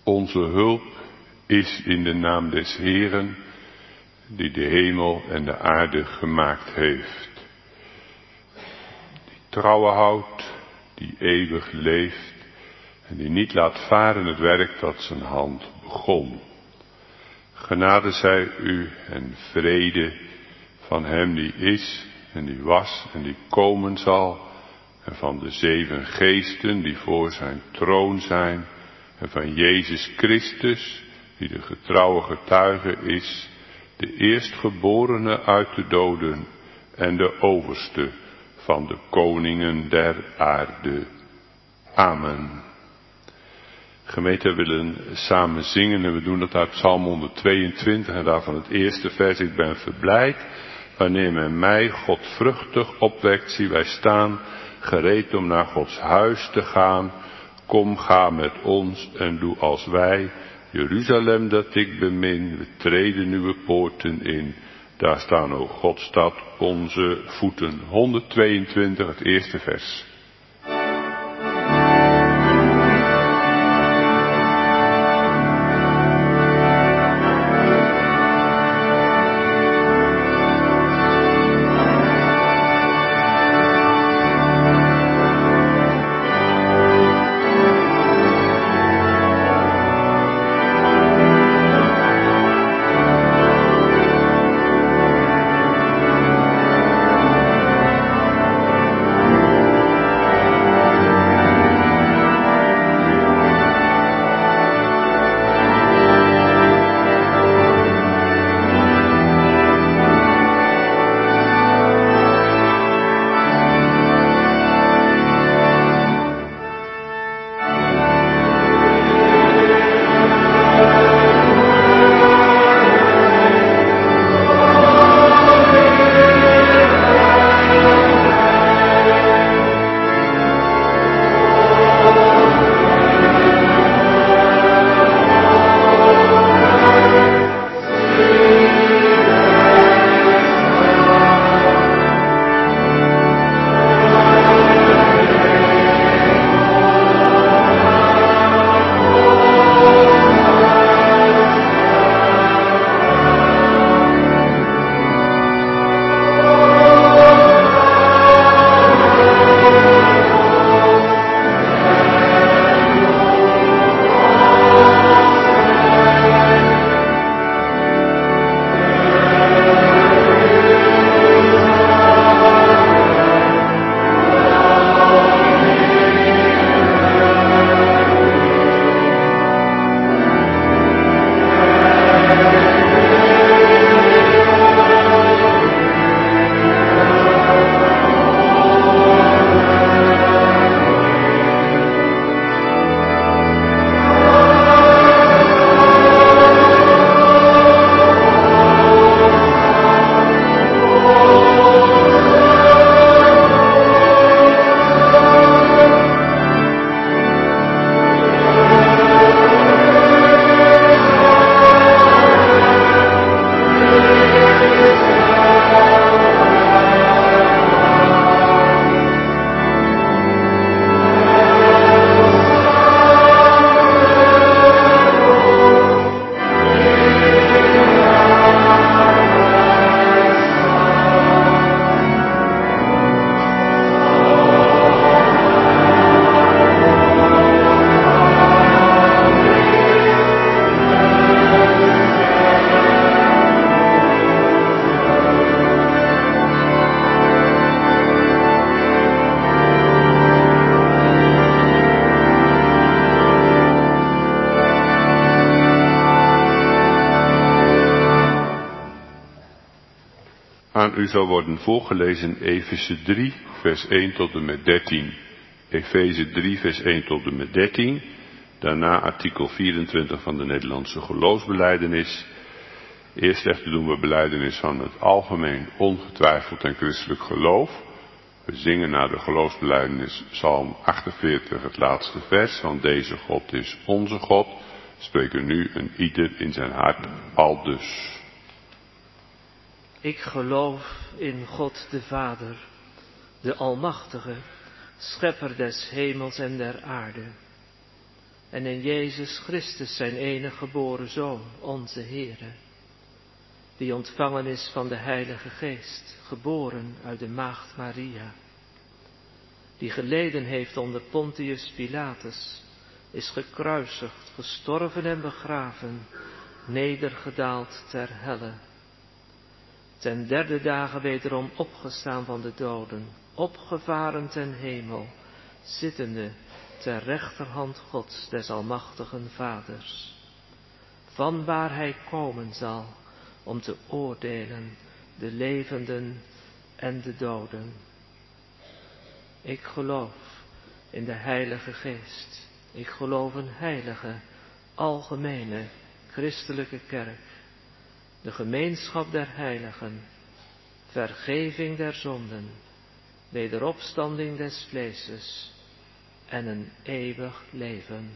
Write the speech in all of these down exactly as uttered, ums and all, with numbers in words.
Onze hulp is in de naam des Heeren, die de hemel en de aarde gemaakt heeft. Die trouwen houdt, die eeuwig leeft en die niet laat varen het werk dat zijn hand begon. Genade zij u en vrede van hem die is en die was en die komen zal, en van de zeven geesten die voor zijn troon zijn, en van Jezus Christus, die de getrouwe getuige is, de eerstgeborene uit de doden en de overste van de koningen der aarde. Amen. Gemeente, we willen samen zingen en we doen dat uit Psalm honderdtweeëntwintig en daarvan het eerste vers. Ik ben verblijd wanneer men mij godvruchtig opwekt, zie wij staan, gereed om naar Gods huis te gaan. Kom, ga met ons en doe als wij, Jeruzalem dat ik bemin, we treden uw poorten in. Daar staan, o Godstad, onze voeten. honderdtweeëntwintig, het eerste vers. Aan u zal worden voorgelezen Efeze drie, vers één tot en met dertien. Efeze drie, vers één tot en met dertien. Daarna artikel vierentwintig van de Nederlandse geloofsbelijdenis. Eerst echter doen we belijdenis van het algemeen, ongetwijfeld en christelijk geloof. We zingen naar de geloofsbelijdenis Psalm achtenveertig, het laatste vers. Want deze God is onze God. Spreken nu een ieder in zijn hart aldus. Ik geloof in God de Vader, de Almachtige, Schepper des hemels en der aarde. en in Jezus Christus zijn enige geboren Zoon, onze Heere, die ontvangen is van de Heilige Geest, geboren uit de Maagd Maria, die geleden heeft onder Pontius Pilatus, is gekruisigd, gestorven en begraven, nedergedaald ter helle, ten derde dagen wederom opgestaan van de doden, opgevaren ten hemel, zittende ter rechterhand Gods des almachtigen Vaders, vanwaar hij komen zal om te oordelen de levenden en de doden. Ik geloof in de Heilige Geest. Ik geloof een heilige, algemene, christelijke kerk, de gemeenschap der heiligen, vergeving der zonden, wederopstanding des vleeses en een eeuwig leven.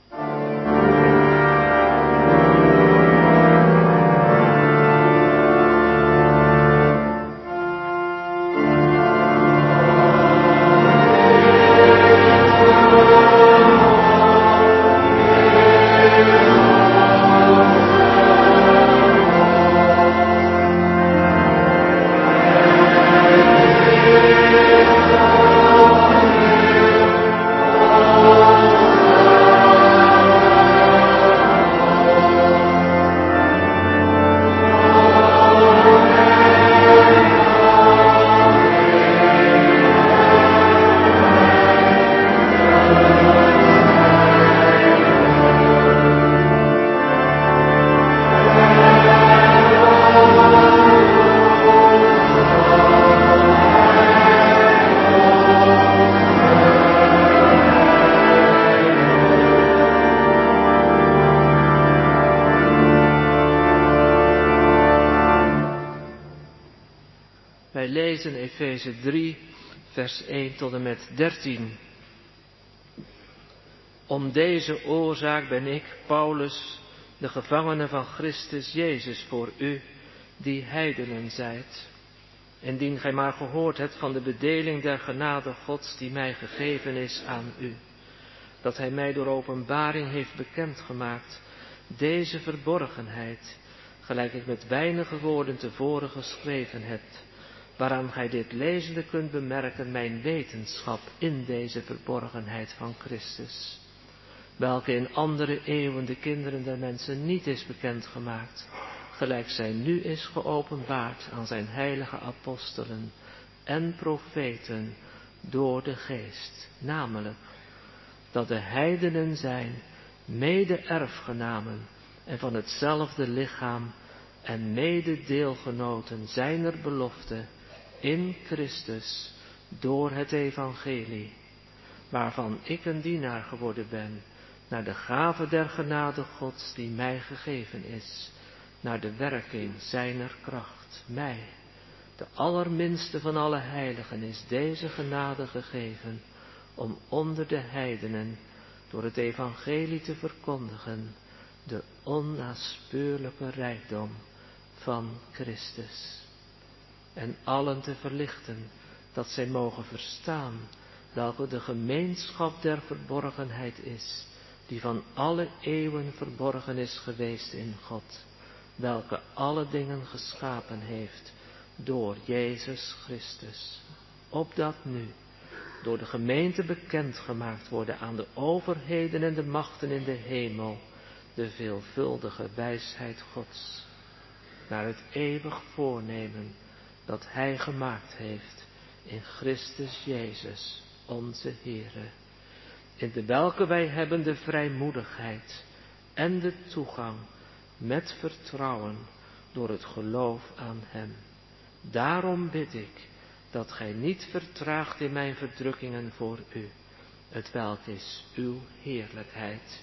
Wij lezen Efeze drie, vers één tot en met dertien. Om deze oorzaak ben ik, Paulus, de gevangene van Christus Jezus voor u, die heidenen zijt. Indien gij maar gehoord hebt van de bedeling der genade Gods die mij gegeven is aan u, dat hij mij door openbaring heeft bekendgemaakt, deze verborgenheid, gelijk ik met weinige woorden tevoren geschreven heb, waaraan gij dit lezende kunt bemerken mijn wetenschap in deze verborgenheid van Christus, welke in andere eeuwen de kinderen der mensen niet is bekendgemaakt, gelijk zij nu is geopenbaard aan zijn heilige apostelen en profeten door de Geest, namelijk dat de heidenen zijn mede-erfgenamen en van hetzelfde lichaam en mede-deelgenoten zijner belofte in Christus door het evangelie, waarvan ik een dienaar geworden ben, naar de gave der genade Gods die mij gegeven is, naar de werking zijner kracht. Mij, de allerminste van alle heiligen, is deze genade gegeven, om onder de heidenen door het evangelie te verkondigen de onnaspeurlijke rijkdom van Christus. En allen te verlichten, dat zij mogen verstaan, welke de gemeenschap der verborgenheid is, die van alle eeuwen verborgen is geweest in God, welke alle dingen geschapen heeft door Jezus Christus, opdat nu door de gemeente bekendgemaakt worden aan de overheden en de machten in de hemel de veelvuldige wijsheid Gods, naar het eeuwig voornemen dat Hij gemaakt heeft in Christus Jezus, onze Heere, in de welke wij hebben de vrijmoedigheid en de toegang met vertrouwen door het geloof aan Hem. Daarom bid ik dat gij niet vertraagt in mijn verdrukkingen voor u, hetwelk is uw heerlijkheid.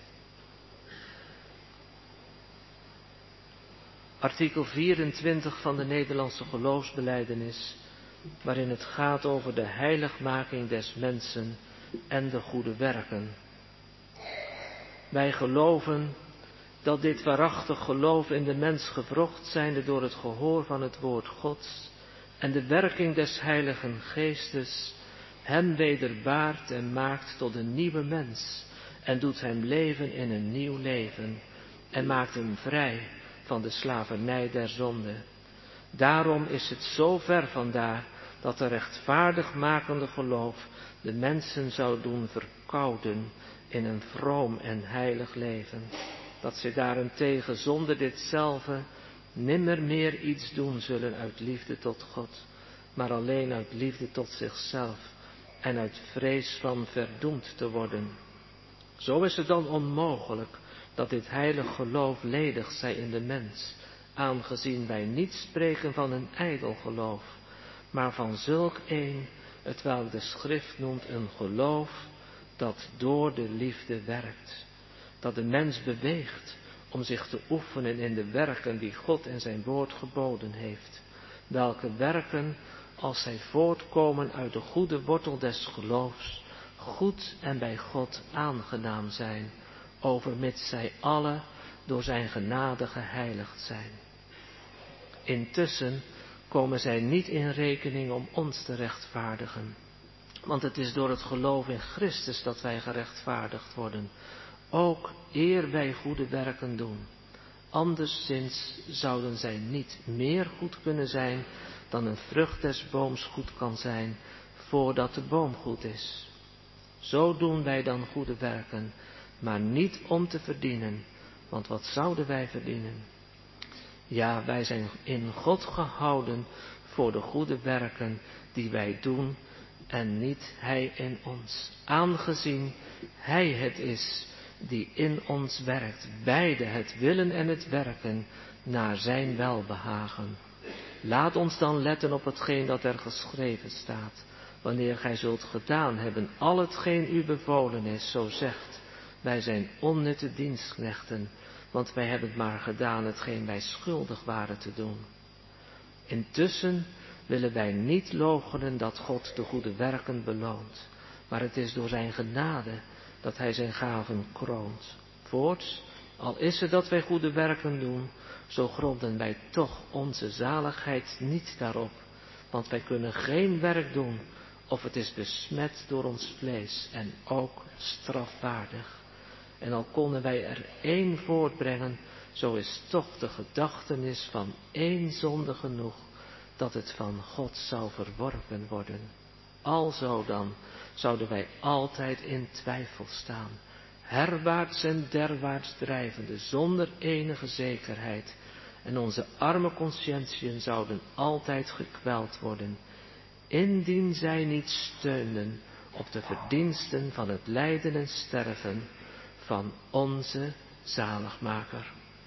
Artikel vierentwintig van de Nederlandse geloofsbelijdenis, waarin het gaat over de heiligmaking des mensen en de goede werken. Wij geloven dat dit waarachtig geloof in de mens gewrocht zijnde door het gehoor van het woord Gods en de werking des Heiligen Geestes hem wederbaart en maakt tot een nieuwe mens en doet hem leven in een nieuw leven en maakt hem vrij van de slavernij der zonde. Daarom is het zo ver vandaar dat de rechtvaardigmakende geloof de mensen zou doen verkouden in een vroom en heilig leven. Dat zij daarentegen zonder ditzelfde nimmer meer iets doen zullen uit liefde tot God, maar alleen uit liefde tot zichzelf en uit vrees van verdoemd te worden. Zo is het dan onmogelijk dat dit heilig geloof ledig zij in de mens, aangezien wij niet spreken van een ijdel geloof, maar van zulk een, hetwelk de schrift noemt een geloof dat door de liefde werkt, dat de mens beweegt om zich te oefenen in de werken die God in zijn woord geboden heeft, welke werken, als zij voortkomen uit de goede wortel des geloofs, goed en bij God aangenaam zijn, overmits zij alle door zijn genade geheiligd zijn. Intussen komen zij niet in rekening om ons te rechtvaardigen, want het is door het geloof in Christus dat wij gerechtvaardigd worden, ook eer wij goede werken doen. Anderszins zouden zij niet meer goed kunnen zijn dan een vrucht des booms goed kan zijn, voordat de boom goed is. Zo doen wij dan goede werken, maar niet om te verdienen, want wat zouden wij verdienen? Ja, wij zijn in God gehouden voor de goede werken die wij doen en niet Hij in ons, aangezien Hij het is die in ons werkt, beide het willen en het werken, naar zijn welbehagen. Laat ons dan letten op hetgeen dat er geschreven staat, wanneer gij zult gedaan hebben al hetgeen u bevolen is, zo zegt, wij zijn onnutte dienstknechten, want wij hebben maar gedaan hetgeen wij schuldig waren te doen. Intussen willen wij niet loochenen dat God de goede werken beloont, maar het is door zijn genade dat hij zijn gaven kroont. Voorts, al is het dat wij goede werken doen, zo gronden wij toch onze zaligheid niet daarop, want wij kunnen geen werk doen, of het is besmet door ons vlees en ook strafwaardig. En al konden wij er één voortbrengen, zo is toch de gedachtenis van één zonde genoeg, dat het van God zou verworpen worden. Alzo dan zouden wij altijd in twijfel staan, herwaarts en derwaarts drijvende, zonder enige zekerheid, en onze arme consciëntieën zouden altijd gekweld worden, indien zij niet steunden op de verdiensten van het lijden en sterven van onze zaligmaker.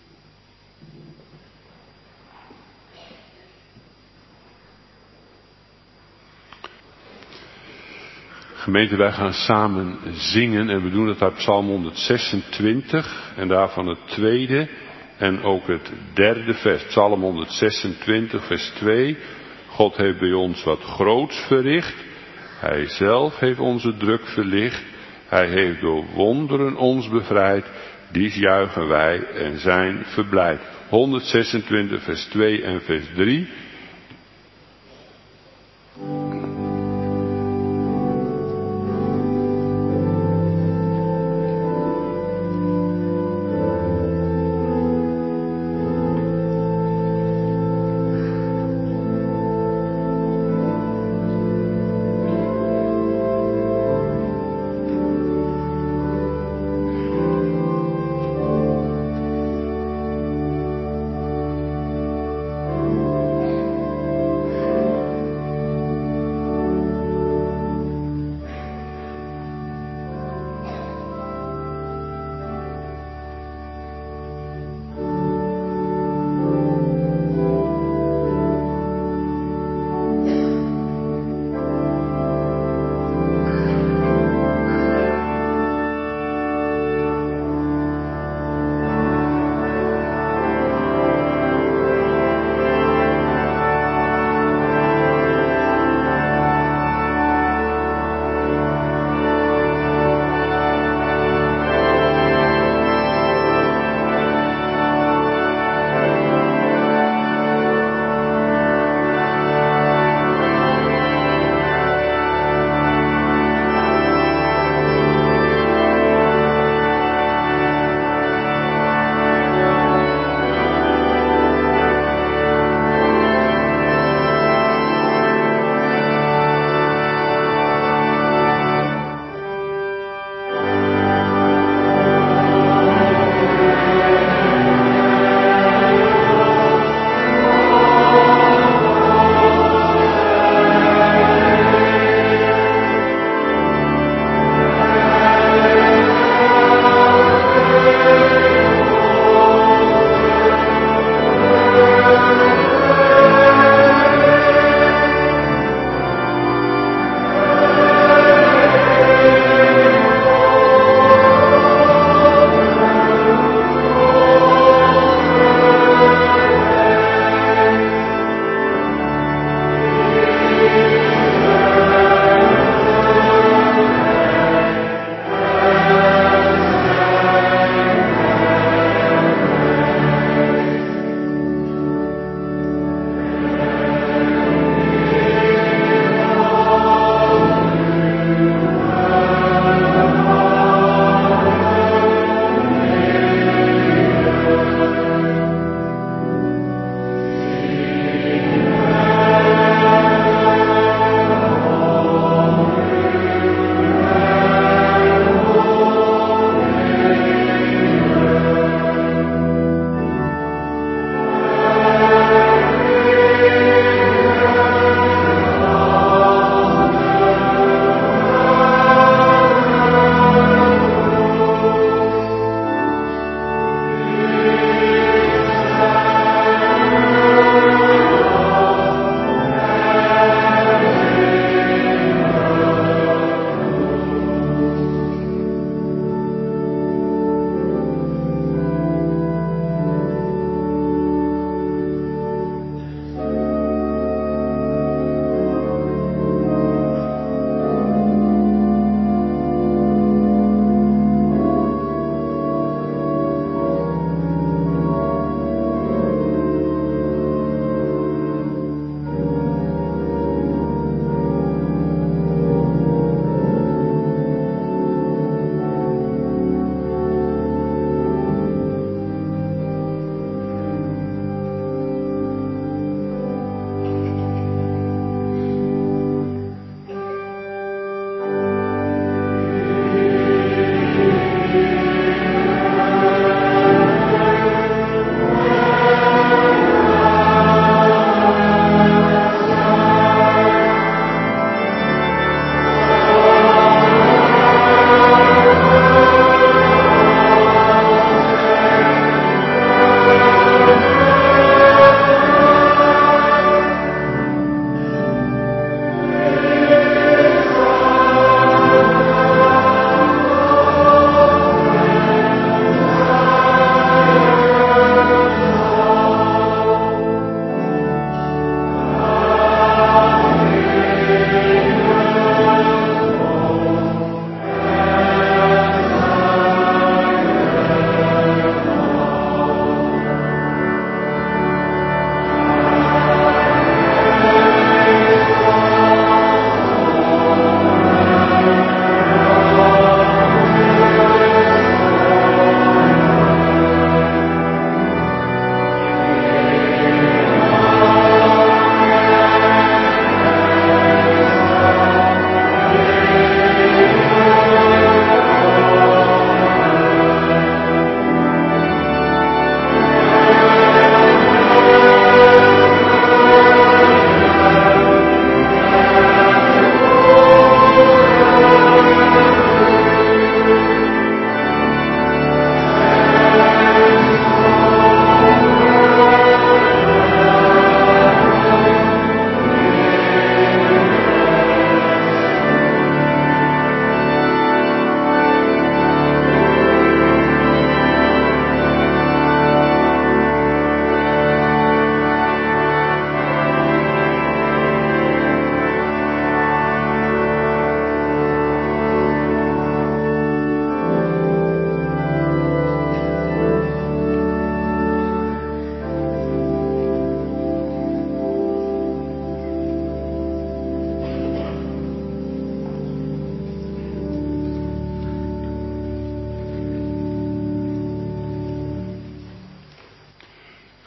Gemeente, wij gaan samen zingen en we doen het uit Psalm honderdzesentwintig en daarvan het tweede en ook het derde vers. Psalm honderdzesentwintig vers twee. God heeft bij ons wat groots verricht. Hij zelf heeft onze druk verlicht. Hij heeft door wonderen ons bevrijd. Die juichen wij en zijn verblijd. honderdzesentwintig vers twee en vers drie.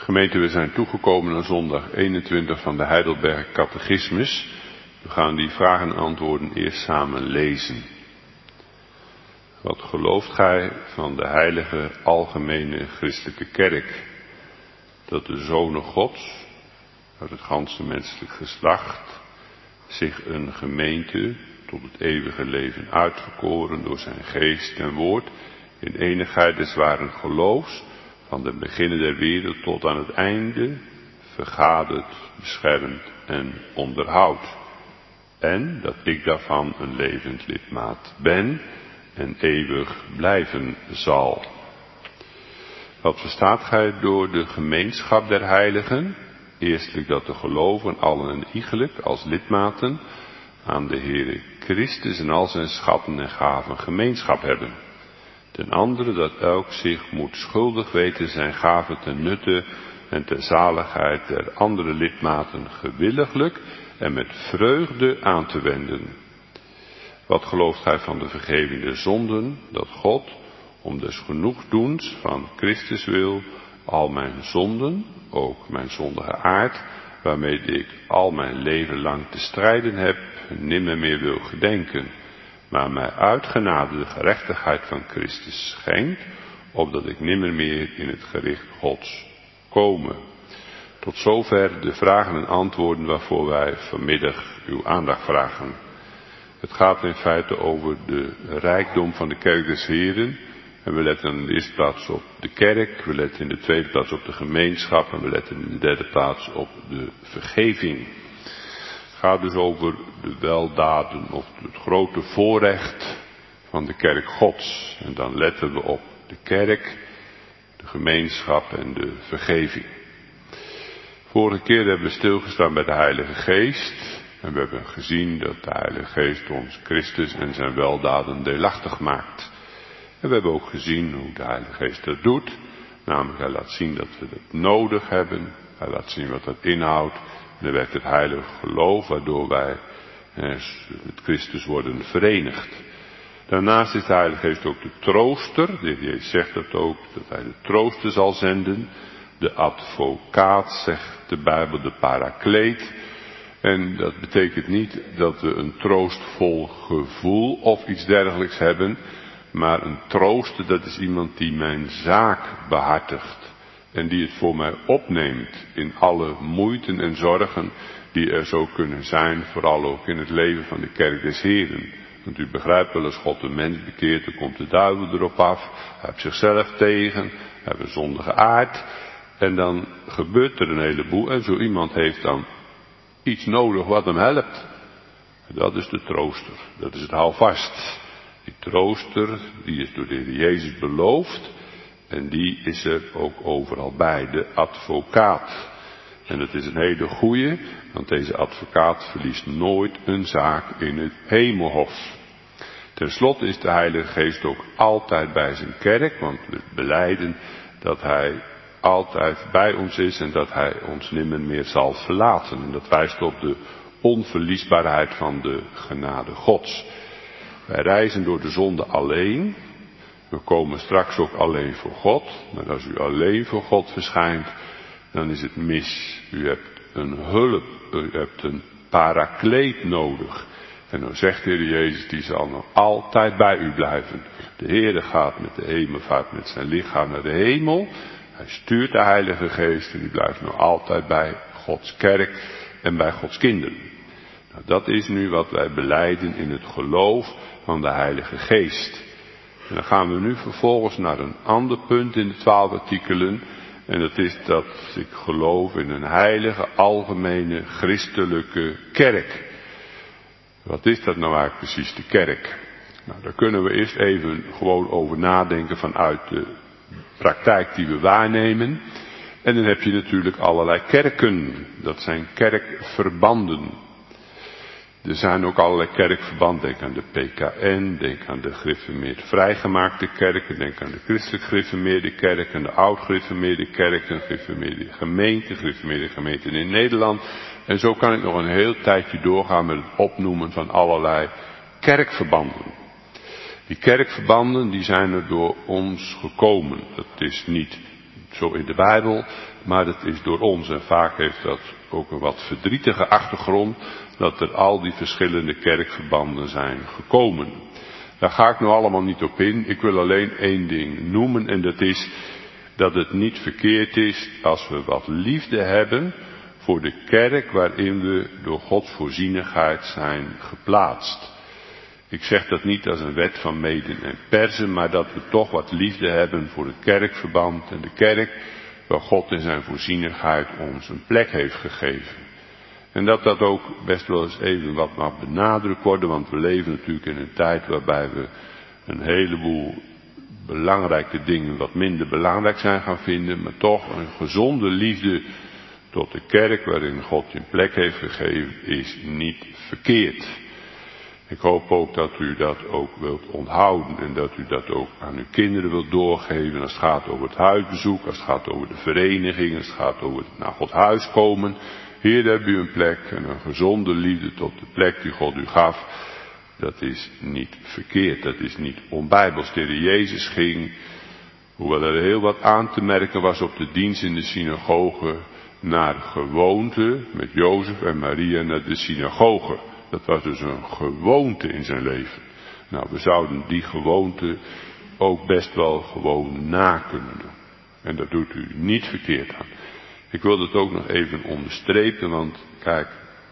Gemeente, we zijn toegekomen aan zondag eenentwintig van de Heidelberg Catechismus. We gaan die vragen en antwoorden eerst samen lezen. Wat gelooft gij van de heilige algemene christelijke kerk? Dat de zonen Gods, uit het ganse menselijk geslacht, zich een gemeente tot het eeuwige leven uitverkoren door zijn geest en woord, in enigheid des waren geloofs, van de beginnen der wereld tot aan het einde, vergadert, beschermt en onderhoudt. En dat ik daarvan een levend lidmaat ben en eeuwig blijven zal. Wat verstaat gij door de gemeenschap der heiligen? Eerstelijk dat de gelovigen allen en iegelijk als lidmaten aan de Heere Christus en al zijn schatten en gaven gemeenschap hebben. Ten andere dat elk zich moet schuldig weten zijn gaven ten nutte en ter zaligheid der andere lidmaten gewilliglijk en met vreugde aan te wenden. Wat gelooft gij van de vergeving der zonden, dat God, om des genoegdoens van Christus wil, al mijn zonden, ook mijn zondige aard, waarmee ik al mijn leven lang te strijden heb, nimmer meer wil gedenken, maar mij uit genade de gerechtigheid van Christus schenkt, opdat ik nimmer meer in het gericht Gods komme. Tot zover de vragen en antwoorden waarvoor wij vanmiddag uw aandacht vragen. Het gaat in feite over de rijkdom van de kerk des Heren. En we letten in de eerste plaats op de kerk, we letten in de tweede plaats op de gemeenschap en we letten in de derde plaats op de vergeving. Het gaat dus over de weldaden of het grote voorrecht van de kerk Gods. En dan letten we op de kerk, de gemeenschap en de vergeving. Vorige keer hebben we stilgestaan bij de Heilige Geest. En we hebben gezien dat de Heilige Geest ons Christus en zijn weldaden deelachtig maakt. En we hebben ook gezien hoe de Heilige Geest dat doet. Namelijk, hij laat zien dat we dat nodig hebben. Hij laat zien wat dat inhoudt. En er werkt het heilige geloof, waardoor wij eh, met Christus worden verenigd. Daarnaast is de Heilige Geest ook de trooster. De Heer Jezus zegt dat ook, dat hij de trooster zal zenden. De advocaat, zegt de Bijbel, de parakleet. En dat betekent niet dat we een troostvol gevoel of iets dergelijks hebben. Maar een trooster, dat is iemand die mijn zaak behartigt. En die het voor mij opneemt in alle moeiten en zorgen die er zo kunnen zijn. Vooral ook in het leven van de kerk des Heren. Want u begrijpt wel, als God een mens bekeert, dan komt de duivel erop af. Hij heeft zichzelf tegen, hij heeft een zondige aard. En dan gebeurt er een heleboel. En zo iemand heeft dan iets nodig wat hem helpt. Dat is de trooster. Dat is het houvast. Die trooster, die is door de Heer Jezus beloofd. En die is er ook overal bij. De advocaat. En dat is een hele goeie. Want deze advocaat verliest nooit een zaak in het hemelhof. Ten slotte is de Heilige Geest ook altijd bij zijn kerk. Want we belijden dat hij altijd bij ons is en dat hij ons nimmer meer zal verlaten. En dat wijst op de onverliesbaarheid van de genade Gods. Wij reizen door de zonde alleen. We komen straks ook alleen voor God. Maar als u alleen voor God verschijnt, dan is het mis. U hebt een hulp, u hebt een parakleet nodig. En dan zegt de Heer Jezus, die zal nog altijd bij u blijven. De Heere gaat met de hemelvaart met zijn lichaam naar de hemel. Hij stuurt de Heilige Geest en die blijft nog altijd bij Gods kerk en bij Gods kinderen. Nou, dat is nu wat wij belijden in het geloof van de Heilige Geest. En dan gaan we nu vervolgens naar een ander punt in de twaalf artikelen. En dat is dat ik geloof in een heilige, algemene, christelijke kerk. Wat is dat nou eigenlijk precies, de kerk? Nou, daar kunnen we eerst even gewoon over nadenken vanuit de praktijk die we waarnemen. En dan heb je natuurlijk allerlei kerken. Dat zijn kerkverbanden. Er zijn ook allerlei kerkverbanden. Denk aan de P K N, denk aan de gereformeerd vrijgemaakte kerken, denk aan de christelijk gereformeerde kerken, de oud-gereformeerde kerken, gereformeerde gemeenten, gereformeerde gemeenten in Nederland. En zo kan ik nog een heel tijdje doorgaan met het opnoemen van allerlei kerkverbanden. Die kerkverbanden die zijn er door ons gekomen. Dat is niet zo in de Bijbel, maar het is door ons. En vaak heeft dat ook een wat verdrietige achtergrond, dat er al die verschillende kerkverbanden zijn gekomen. Daar ga ik nu allemaal niet op in. Ik wil alleen één ding noemen, en dat is dat het niet verkeerd is als we wat liefde hebben voor de kerk waarin we door Gods voorzienigheid zijn geplaatst. Ik zeg dat niet als een wet van meden en persen, maar dat we toch wat liefde hebben voor het kerkverband en de kerk waar God in zijn voorzienigheid ons een plek heeft gegeven. En dat dat ook best wel eens even wat mag benadrukt worden, want we leven natuurlijk in een tijd waarbij we een heleboel belangrijke dingen wat minder belangrijk zijn gaan vinden, maar toch een gezonde liefde tot de kerk waarin God je een plek heeft gegeven is niet verkeerd. Ik hoop ook dat u dat ook wilt onthouden en dat u dat ook aan uw kinderen wilt doorgeven als het gaat over het huisbezoek, als het gaat over de vereniging, als het gaat over het naar Gods huis komen. Hier heb u een plek en een gezonde liefde tot de plek die God u gaf. Dat is niet verkeerd, dat is niet onbijbels. De Heer Jezus ging, hoewel er heel wat aan te merken was op de dienst in de synagoge, naar gewoonte met Jozef en Maria naar de synagoge. Dat was dus een gewoonte in zijn leven. Nou, we zouden die gewoonte ook best wel gewoon na kunnen doen. En dat doet u niet verkeerd aan. Ik wil dat ook nog even onderstrepen, want kijk,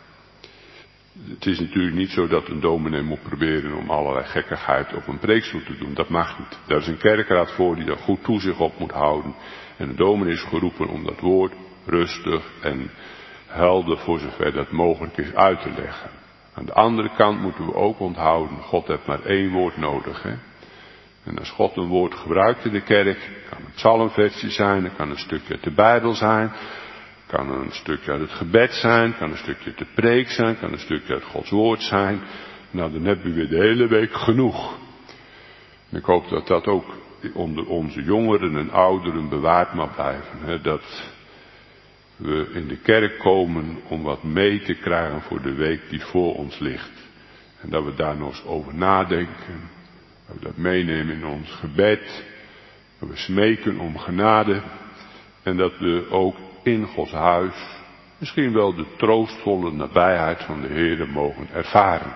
het is natuurlijk niet zo dat een dominee moet proberen om allerlei gekkigheid op een preekstoel te doen. Dat mag niet. Daar is een kerkraad voor die daar goed toezicht op moet houden. En de dominee is geroepen om dat woord rustig en helder voor zover dat mogelijk is uit te leggen. Aan de andere kant moeten we ook onthouden, God heeft maar één woord nodig. Hè? En als God een woord gebruikt in de kerk, kan het psalmversje zijn, het kan een stukje uit de Bijbel zijn, kan een stukje uit het gebed zijn, kan een stukje uit de preek zijn, kan een stukje uit Gods woord zijn. Nou, dan hebben we weer de hele week genoeg. En ik hoop dat dat ook onder onze jongeren en ouderen bewaard mag blijven. Hè? Dat we in de kerk komen om wat mee te krijgen voor de week die voor ons ligt. En dat we daar nog eens over nadenken. Dat we dat meenemen in ons gebed. Dat we smeken om genade. En dat we ook in Gods huis misschien wel de troostvolle nabijheid van de Heer mogen ervaren.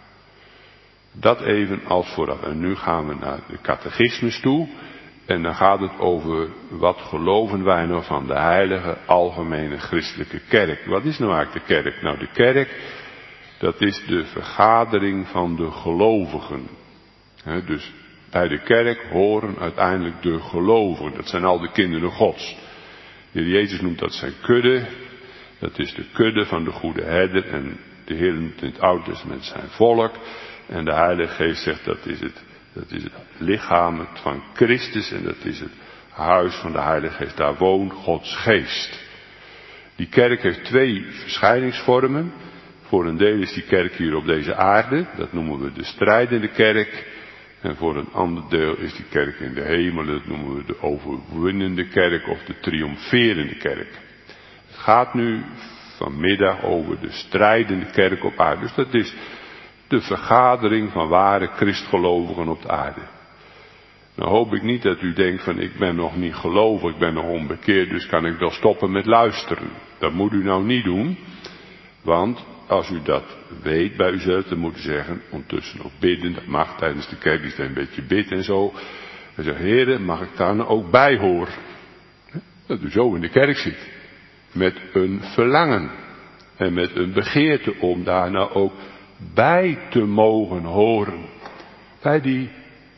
Dat even als vooraf. En nu gaan we naar de catechismus toe. En dan gaat het over wat geloven wij nou van de heilige algemene christelijke kerk. Wat is nou eigenlijk de kerk? Nou, de kerk, dat is de vergadering van de gelovigen. He, dus bij de kerk horen uiteindelijk de gelovigen. Dat zijn al de kinderen Gods. De Heer Jezus noemt dat zijn kudde. Dat is de kudde van de goede herder. En de Heer noemt in het Oude Testament zijn volk. En de Heilige Geest zegt dat is het. Dat is het lichaam van Christus en dat is het huis van de Heilige Geest. Daar woont Gods Geest. Die kerk heeft twee verschijningsvormen. Voor een deel is die kerk hier op deze aarde. Dat noemen we de strijdende kerk. En voor een ander deel is die kerk in de hemel. Dat noemen we de overwinnende kerk of de triomferende kerk. Het gaat nu vanmiddag over de strijdende kerk op aarde. Dus dat is de vergadering van ware christgelovigen op de aarde. Nou hoop ik niet dat u denkt van ik ben nog niet gelovig, ik ben nog onbekeerd, dus kan ik wel stoppen met luisteren. Dat moet u nou niet doen, want als u dat weet bij uzelf, dan moet u zeggen, ondertussen ook bidden, dat mag tijdens de kerkdienst een beetje bid en zo. En zeg, Heere, mag ik daar nou ook bij horen? Dat u zo in de kerk zit, met een verlangen en met een begeerte om daar nou ook bij te mogen horen. Bij, die,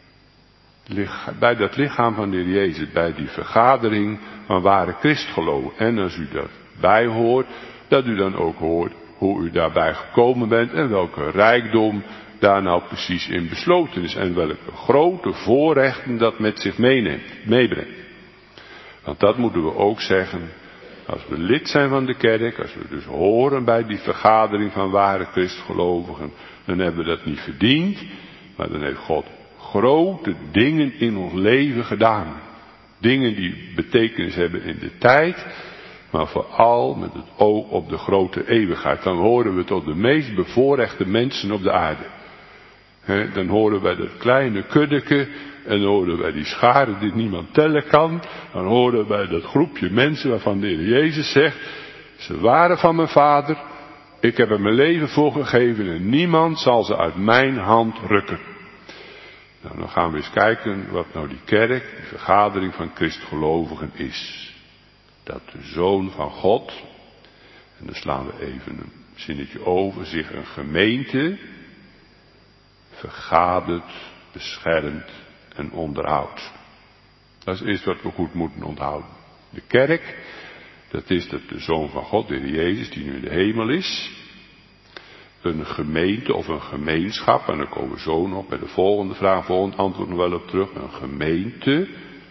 bij dat lichaam van de Heer Jezus. Bij die vergadering van ware christgeloof. En als u dat bijhoort. Dat u dan ook hoort hoe u daarbij gekomen bent. En welke rijkdom daar nou precies in besloten is. En welke grote voorrechten dat met zich meeneemt, meebrengt. Want dat moeten we ook zeggen. Als we lid zijn van de kerk, als we dus horen bij die vergadering van ware christgelovigen, dan hebben we dat niet verdiend, maar dan heeft God grote dingen in ons leven gedaan. Dingen die betekenis hebben in de tijd, maar vooral met het oog op de grote eeuwigheid. Dan horen we tot de meest bevoorrechte mensen op de aarde. He, dan horen wij dat kleine kuddeke. En dan horen wij die scharen die niemand tellen kan. Dan horen wij dat groepje mensen waarvan de Heer Jezus zegt. Ze waren van mijn vader. Ik heb er mijn leven voor gegeven. En niemand zal ze uit mijn hand rukken. Nou, dan gaan we eens kijken wat nou die kerk, die vergadering van christgelovigen is. Dat de Zoon van God, en dan slaan we even een zinnetje over, zich een gemeente vergadert, beschermt en onderhoudt. Dat is eerst wat we goed moeten onthouden. De kerk, dat is dat de Zoon van God, de Heer Jezus, die nu in de hemel is, een gemeente of een gemeenschap, en daar komen we zo nog bij de volgende vraag, volgende antwoord nog wel op terug, een gemeente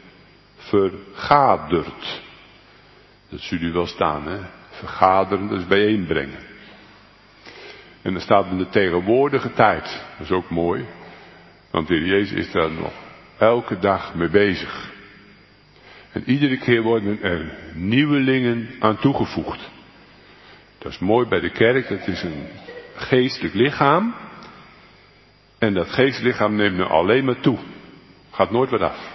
vergadert. Dat zult u wel staan, hè? Vergaderen, dat is bijeenbrengen. En dan staat in de tegenwoordige tijd, dat is ook mooi, want de Heer Jezus is daar nog elke dag mee bezig. En iedere keer worden er nieuwelingen aan toegevoegd. Dat is mooi bij de kerk, dat is een geestelijk lichaam. En dat geestelijk lichaam neemt nu alleen maar toe. Gaat nooit wat af.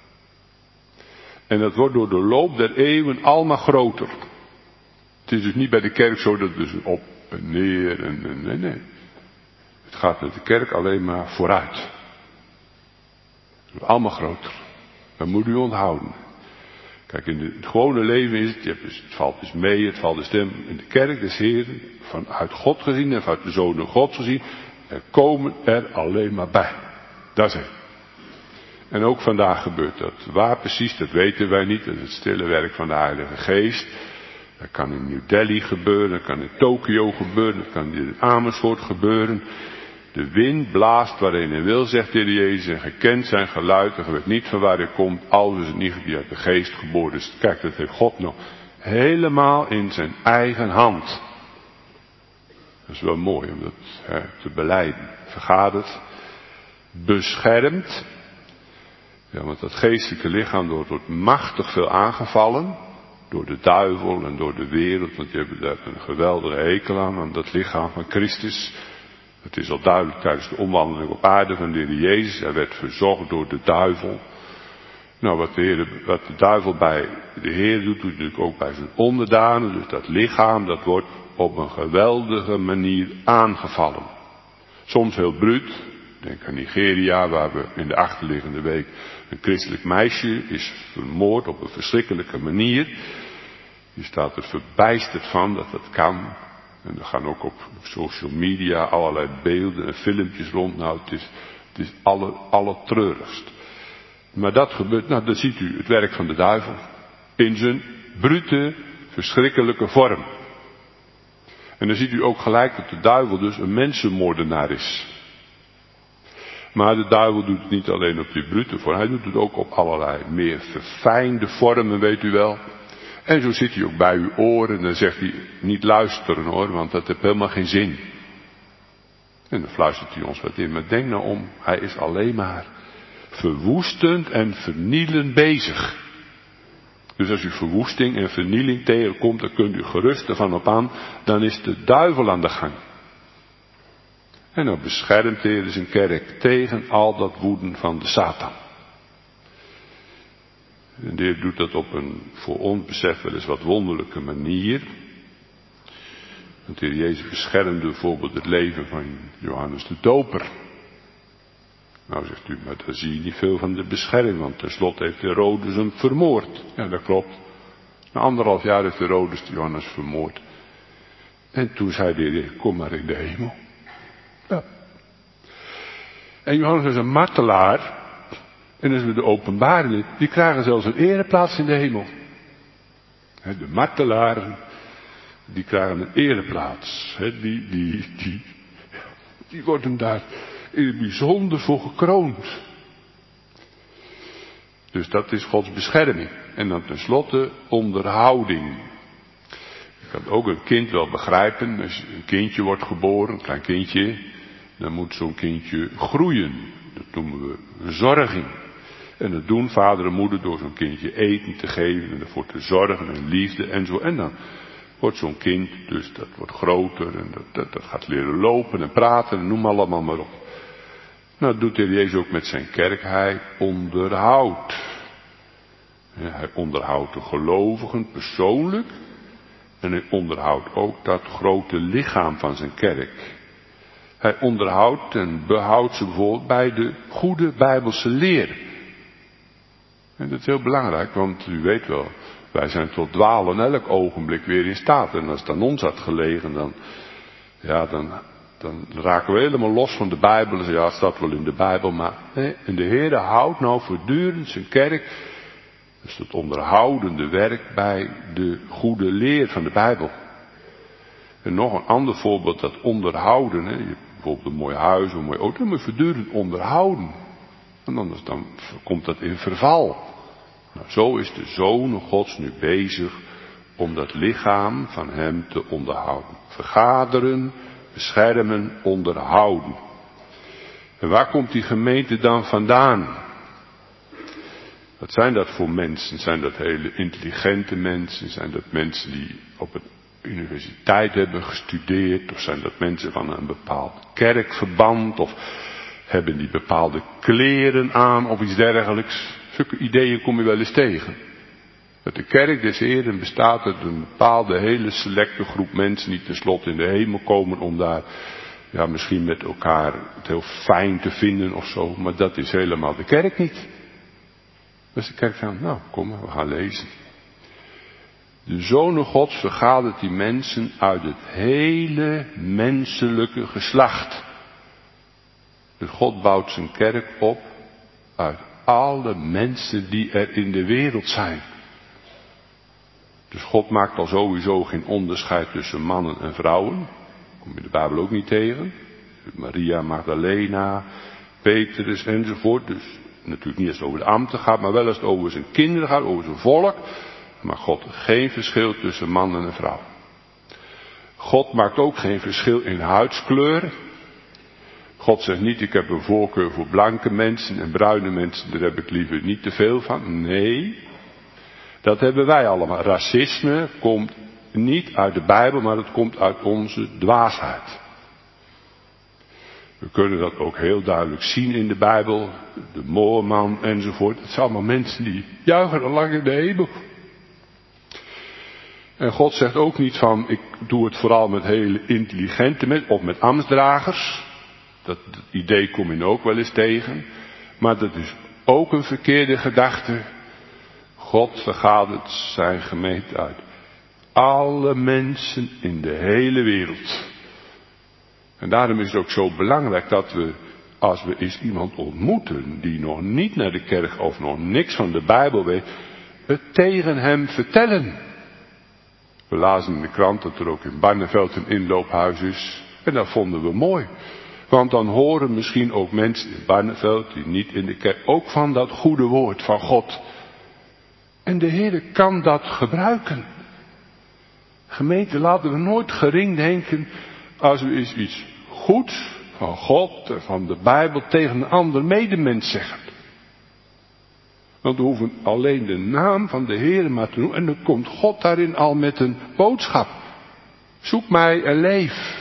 En dat wordt door de loop der eeuwen allemaal groter. Het is dus niet bij de kerk zo dat het dus op en neer en, en nee, nee. Het gaat met de kerk alleen maar vooruit. Het wordt allemaal groter. Dat moet u onthouden. Kijk, in het gewone leven is het, je hebt dus, het valt dus mee, het valt dus stem. In de kerk des Heren, vanuit God gezien en vanuit de Zoon God gezien, er komen er alleen maar bij. Dat is het. En ook vandaag gebeurt dat. Waar precies, dat weten wij niet. Dat is het stille werk van de Heilige Geest. Dat kan in New Delhi gebeuren, dat kan in Tokio gebeuren, dat kan in Amersfoort gebeuren. De wind blaast waarin hij wil, zegt de Heer Jezus, en gekend zijn geluid, en je weet niet van waar hij komt, alles is het niet die uit de geest geboren. Dus kijk, dat heeft God nog helemaal in zijn eigen hand. Dat is wel mooi om dat hè, te belijden. Vergadert, beschermt. Ja, want dat geestelijke lichaam wordt machtig veel aangevallen. Door de duivel en door de wereld, want die hebben daar een geweldige hekel aan, aan dat lichaam van Christus. Het is al duidelijk tijdens de omwandeling op aarde van de Heer Jezus. Hij werd verzocht door de duivel. Nou, wat de, Heer, wat de duivel bij de Heer doet, doet hij natuurlijk ook bij zijn onderdanen. Dus dat lichaam, dat wordt op een geweldige manier aangevallen. Soms heel bruut. Denk aan Nigeria, waar we in de achterliggende week een christelijk meisje is vermoord op een verschrikkelijke manier. Je staat er verbijsterd van dat dat kan. En er gaan ook op social media allerlei beelden en filmpjes rond. Nou, het is, het is alle, allertreurigst. Maar dat gebeurt, nou dan ziet u het werk van de duivel. In zijn brute, verschrikkelijke vorm. En dan ziet u ook gelijk dat de duivel dus een mensenmoordenaar is. Maar de duivel doet het niet alleen op die brute vorm. Hij doet het ook op allerlei meer verfijnde vormen, weet u wel. En zo zit hij ook bij uw oren en dan zegt hij, niet luisteren hoor, want dat heeft helemaal geen zin. En dan fluistert hij ons wat in, maar denk nou om, hij is alleen maar verwoestend en vernielend bezig. Dus als u verwoesting en vernieling tegenkomt, dan kunt u gerust ervan op aan, dan is de duivel aan de gang. En dan beschermt de Heer zijn kerk tegen al dat woeden van de Satan. En de Heer doet dat op een voor ons besef wel eens wat wonderlijke manier. Want de Heer Jezus beschermde bijvoorbeeld het leven van Johannes de Doper. Nou zegt u, maar daar zie je niet veel van de bescherming, want tenslotte heeft Herodes hem vermoord. Ja, dat klopt. Na anderhalf jaar heeft Herodes Johannes vermoord. En toen zei de Heer, kom maar in de hemel. Ja. En Johannes is een martelaar. En als we de openbaring, die krijgen zelfs een ereplaats in de hemel. De martelaren, die krijgen een ereplaats. Die, die, die, die worden daar in het bijzonder voor gekroond. Dus dat is Gods bescherming. En dan tenslotte onderhouding. Je kan ook een kind wel begrijpen. Als een kindje wordt geboren, een klein kindje, dan moet zo'n kindje groeien. Dat noemen we verzorging. En dat doen vader en moeder door zo'n kindje eten te geven en ervoor te zorgen en liefde en zo. En dan wordt zo'n kind, dus dat wordt groter en dat, dat, dat gaat leren lopen en praten en noem allemaal maar op. Nou, dat doet de Heer Jezus ook met zijn kerk. Hij onderhoudt. Ja, hij onderhoudt de gelovigen persoonlijk. En hij onderhoudt ook dat grote lichaam van zijn kerk. Hij onderhoudt en behoudt ze bijvoorbeeld bij de goede Bijbelse leer. En dat is heel belangrijk, want u weet wel, wij zijn tot dwalen elk ogenblik weer in staat. En als het aan ons had gelegen, dan, ja, dan, dan raken we helemaal los van de Bijbel. En zeggen, ja, het staat wel in de Bijbel, maar nee. En de Heere houdt nou voortdurend zijn kerk, dus het onderhoudende werk bij de goede leer van de Bijbel. En nog een ander voorbeeld, dat onderhouden. Hè. Je hebt bijvoorbeeld een mooi huis, een mooi auto, dat moet je voortdurend onderhouden. En anders dan komt dat in verval. Nou, zo is de Zoon Gods nu bezig om dat lichaam van hem te onderhouden. Vergaderen, beschermen, onderhouden. En waar komt die gemeente dan vandaan? Wat zijn dat voor mensen? Zijn dat hele intelligente mensen? Zijn dat mensen die op een universiteit hebben gestudeerd? Of zijn dat mensen van een bepaald kerkverband? Of hebben die bepaalde kleren aan of iets dergelijks? Zulke ideeën kom je wel eens tegen. Dat de kerk des Heeren bestaat uit een bepaalde hele selecte groep mensen die tenslotte in de hemel komen om daar, ja, misschien met elkaar het heel fijn te vinden of zo. Maar dat is helemaal de kerk niet. Dus de kerk zegt, nou kom maar, we gaan lezen. De Zoon Gods vergadert die mensen uit het hele menselijke geslacht. Dus God bouwt zijn kerk op uit alle mensen die er in de wereld zijn. Dus God maakt al sowieso geen onderscheid tussen mannen en vrouwen. Kom je de Bijbel ook niet tegen. Maria, Magdalena, Petrus enzovoort. Dus natuurlijk niet als het over de ambten gaat, maar wel als het over zijn kinderen gaat, over zijn volk. Maar God geen verschil tussen man en vrouw. God maakt ook geen verschil in huidskleur. God zegt niet, ik heb een voorkeur voor blanke mensen en bruine mensen, daar heb ik liever niet te veel van. Nee, dat hebben wij allemaal. Racisme komt niet uit de Bijbel, maar het komt uit onze dwaasheid. We kunnen dat ook heel duidelijk zien in de Bijbel. De Moorman enzovoort. Het zijn allemaal mensen die juichen al lang in de hemel. En God zegt ook niet van, ik doe het vooral met hele intelligente mensen of met ambtsdragers. Dat, dat idee kom je ook wel eens tegen. Maar dat is ook een verkeerde gedachte. God vergadert zijn gemeente uit alle mensen in de hele wereld. En daarom is het ook zo belangrijk dat we, als we eens iemand ontmoeten die nog niet naar de kerk of nog niks van de Bijbel weet, het tegen hem vertellen. We lazen in de krant dat er ook in Barneveld een inloophuis is. En dat vonden we mooi. Want dan horen misschien ook mensen in Barneveld die niet in de kerk ook van dat goede woord van God. En de Heer kan dat gebruiken. Gemeente, laten we nooit gering denken als we eens iets goeds van God en van de Bijbel tegen een ander medemens zeggen. Want we hoeven alleen de naam van de Heer maar te noemen en dan komt God daarin al met een boodschap. Zoek mij en leef.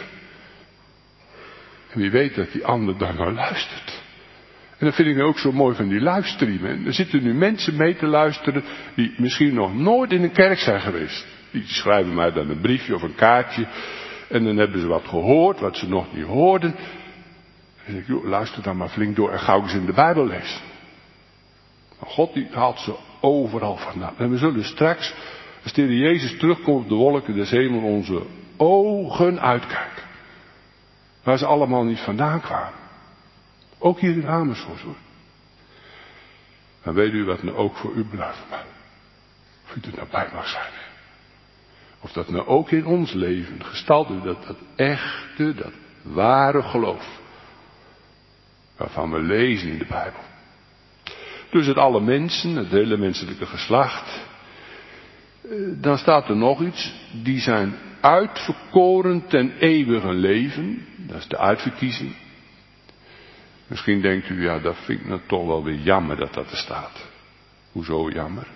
En wie weet dat die ander daar nou luistert. En dat vind ik ook zo mooi van die livestream. Er zitten nu mensen mee te luisteren die misschien nog nooit in een kerk zijn geweest. Die schrijven mij dan een briefje of een kaartje. En dan hebben ze wat gehoord, wat ze nog niet hoorden. En dan denk ik, joh, luister dan maar flink door en gauw eens in de Bijbel lezen. God die haalt ze overal vandaan. En we zullen straks, als de Heer Jezus terugkomt op de wolken des hemels, onze ogen uitkijken. Waar ze allemaal niet vandaan kwamen. Ook hier in Amersfoort hoor. Dan weet u wat nou ook voor u belangrijk is. Of u er nou bij mag zijn. Of dat nou ook in ons leven gestald is. Dat dat echte, dat ware geloof. Waarvan we lezen in de Bijbel. Dus het alle mensen, het hele menselijke geslacht. Dan staat er nog iets. Die zijn uitverkoren ten eeuwige leven. Dat is de uitverkiezing. Misschien denkt u, ja, dat vind ik nou toch wel weer jammer dat dat er staat. Hoezo jammer?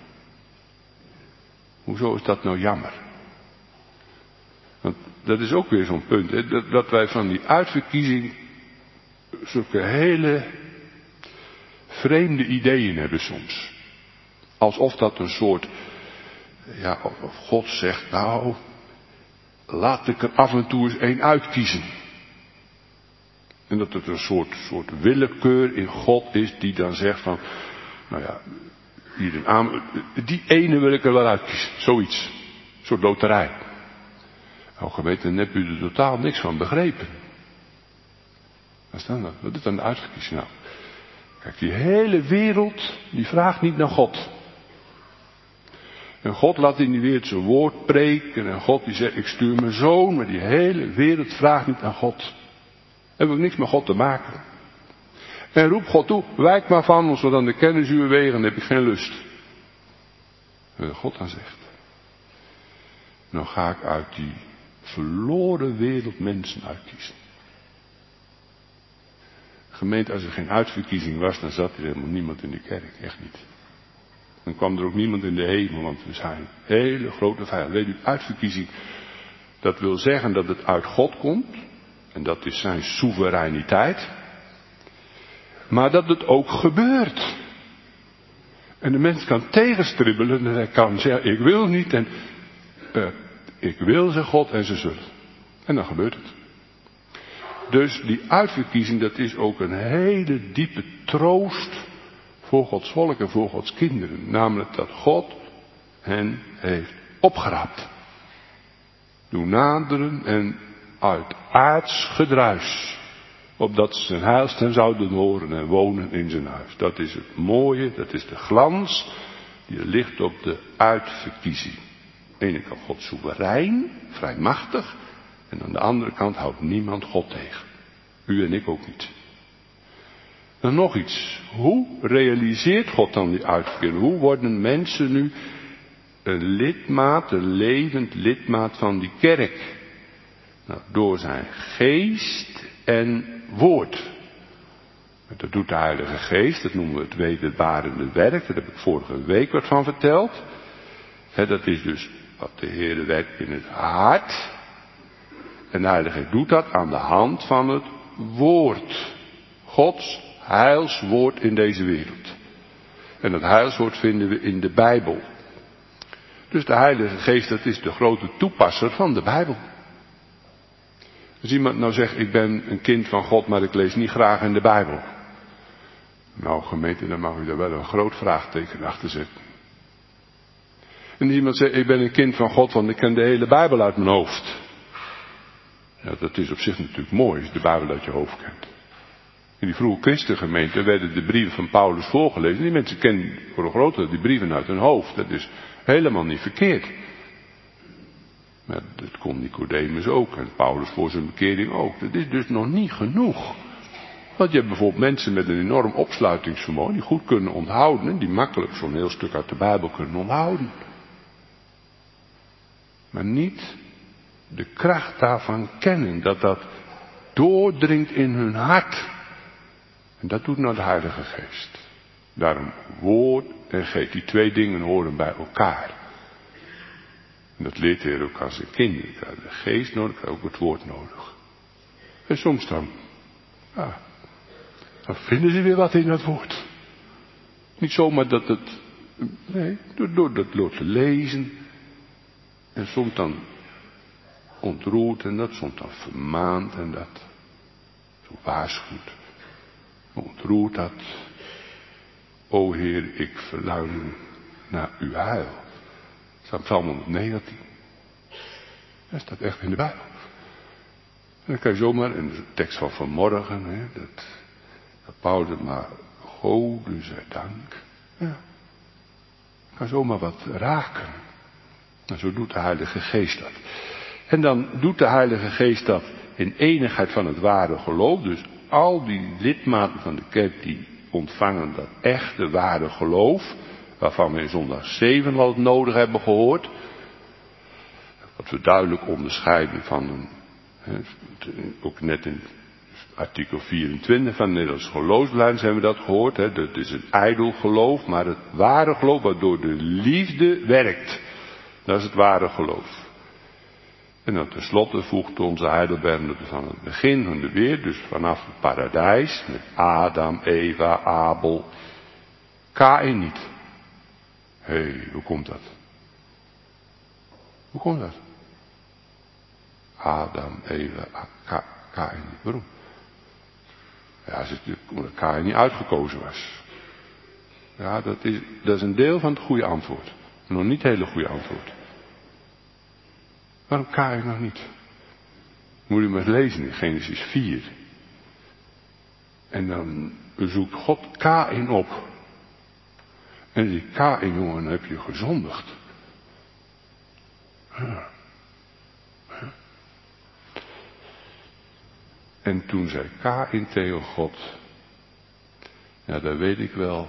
Hoezo is dat nou jammer? Want dat is ook weer zo'n punt, hè, dat, dat wij van die uitverkiezing zulke hele vreemde ideeën hebben soms. Alsof dat een soort, ja, of God zegt, nou, laat ik er af en toe eens één uitkiezen. En dat het een soort, soort willekeur in God is die dan zegt van, nou ja, hier in Amen, die ene wil ik er wel uitkiezen. Zoiets. Een soort loterij. Nou gemeente, dan heb u er totaal niks van begrepen. Wat is dan dat? Wat is dan de uitverkiezing nou? Kijk, die hele wereld, die vraagt niet naar God. En God laat in die wereld zijn woord preken. En God die zegt, ik stuur mijn zoon. Maar die hele wereld vraagt niet naar God. Hebben ook niks met God te maken. En roep God toe, wijk maar van ons, want aan de kennis uw wegen heb ik geen lust. En God dan zegt, nou ga ik uit die verloren wereld mensen uitkiezen. Gemeente, als er geen uitverkiezing was, dan zat er helemaal niemand in de kerk, echt niet. Dan kwam er ook niemand in de hemel, want we zijn hele grote vijand. Weet u, uitverkiezing, dat wil zeggen dat het uit God komt, en dat is zijn soevereiniteit, maar dat het ook gebeurt. En de mens kan tegenstribbelen en hij kan zeggen, ik wil niet en uh, ik wil, zegt God, en ze zullen. En dan gebeurt het. Dus die uitverkiezing, dat is ook een hele diepe troost voor Gods volk en voor Gods kinderen. Namelijk dat God hen heeft opgeraapt. Doe naderen en uit aards gedruis, opdat ze zijn heilstem zouden horen en wonen in zijn huis. Dat is het mooie, dat is de glans die er ligt op de uitverkiezing. Aan de ene kant God soeverein, vrijmachtig, en aan de andere kant houdt niemand God tegen. U en ik ook niet. Dan nog iets. Hoe realiseert God dan die uitverkiezing? Hoe worden mensen nu een lidmaat, een levend lidmaat van die kerk? Nou, door zijn geest en woord. Dat doet de Heilige Geest, dat noemen we het wederbarende werk. Daar heb ik vorige week wat van verteld. He, dat is dus wat de Heer werkt in het hart. En de Heilige Geest doet dat aan de hand van het woord. Gods heilswoord in deze wereld. En dat heilswoord vinden we in de Bijbel. Dus de Heilige Geest, dat is de grote toepasser van de Bijbel. Als iemand nou zegt, ik ben een kind van God, maar ik lees niet graag in de Bijbel. Nou gemeente, dan mag u daar wel een groot vraagteken achter zetten. En als iemand zegt, ik ben een kind van God, want ik ken de hele Bijbel uit mijn hoofd. Ja, dat is op zich natuurlijk mooi, als je de Bijbel uit je hoofd kent. In die vroege christengemeente werden de brieven van Paulus voorgelezen. Die mensen kennen voor een groot deel die brieven uit hun hoofd. Dat is helemaal niet verkeerd. Maar dat kon Nicodemus ook en Paulus voor zijn bekering ook. Dat is dus nog niet genoeg. Want je hebt bijvoorbeeld mensen met een enorm opsluitingsvermogen die goed kunnen onthouden. En die makkelijk zo'n heel stuk uit de Bijbel kunnen onthouden. Maar niet de kracht daarvan kennen. Dat dat doordringt in hun hart. En dat doet nou de Heilige Geest. Daarom woord en geest. Die twee dingen horen bij elkaar. En dat leert de Heer ook aan zijn kinderen. Ik heb de geest nodig, ik heb ook het woord nodig. En soms dan, ja, dan vinden ze weer wat in dat woord. Niet zomaar dat het, nee, door, door dat door te lezen. En soms dan ontroert en dat, soms dan vermaant en dat. Zo waarschuwt. Ontroert dat. O Heer, ik verlang naar uw heil. Dat staat allemaal negatief. Dat staat echt in de Bijbel. En dan kan je zomaar, in de tekst van vanmorgen, hè, dat, dat Paulus maar, Gode zij dank. Ja. Kan zomaar wat raken. En zo doet de Heilige Geest dat. En dan doet de Heilige Geest dat in enigheid van het ware geloof. Dus al die lidmaten van de kerk die ontvangen dat echte ware geloof. Waarvan we in zondag zeven al nodig hebben gehoord. Wat we duidelijk onderscheiden van een, hè, ook net in artikel vierentwintig van het Nederlands geloofsbelijdenis hebben we dat gehoord. Hè. Dat is een ijdel geloof, maar het ware geloof waardoor de liefde werkt. Dat is het ware geloof. En dan tenslotte voegt onze Heidelberg dat van het begin van de wereld, dus vanaf het paradijs, met Adam, Eva, Abel, Kaïn niet. Hé, hey, hoe komt dat? Hoe komt dat? Adam, Eva, Ka, Kaïn niet. Waarom? Ja, als het, omdat Kaïn niet uitgekozen was. Ja, dat is, dat is een deel van het goede antwoord. Nog niet het hele goede antwoord. Waarom Kaïn nog niet? Moet u maar eens lezen in Genesis vier. En dan zoekt God Kaïn op. En die Kaïn, jongen, dan heb je gezondigd. Ja. Ja. En toen zei Kaïn tegen God, ja, dat weet ik wel.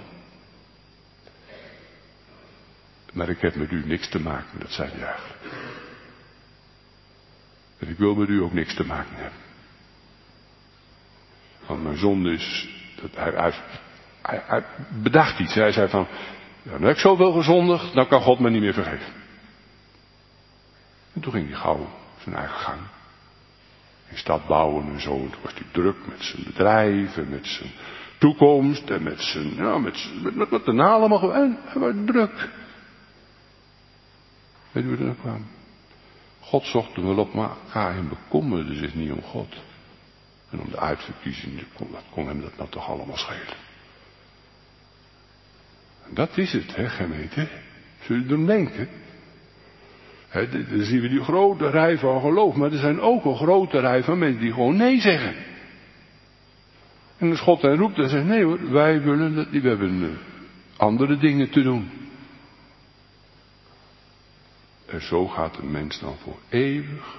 Maar ik heb met u niks te maken, dat zei hij eigenlijk. En ik wil met u ook niks te maken hebben. Want mijn zonde is, dat hij, hij, hij, hij bedacht iets. Hij zei van, ja, nu heb ik zoveel gezondigd, dan kan God me niet meer vergeven. En toen ging hij gauw zijn eigen gang. In stad bouwen en zo. En toen was hij druk met zijn bedrijf en met zijn toekomst en met zijn, ja, met, zijn, met, met, met de allemaal. En hij was druk. Weet u hoe dat kwam? God zocht hem wel op, maar Kaïn bekommerde zich niet om God. En om de uitverkiezing, dat kon hem dat nou toch allemaal schelen. En dat is het, hè, gemeente. Zul je erom denken? He, dan zien we die grote rij van geloof, maar er zijn ook een grote rij van mensen die gewoon nee zeggen. En als God hen roept, dan zegt nee hoor, wij willen dat niet, we hebben andere dingen te doen. En zo gaat een mens dan voor eeuwig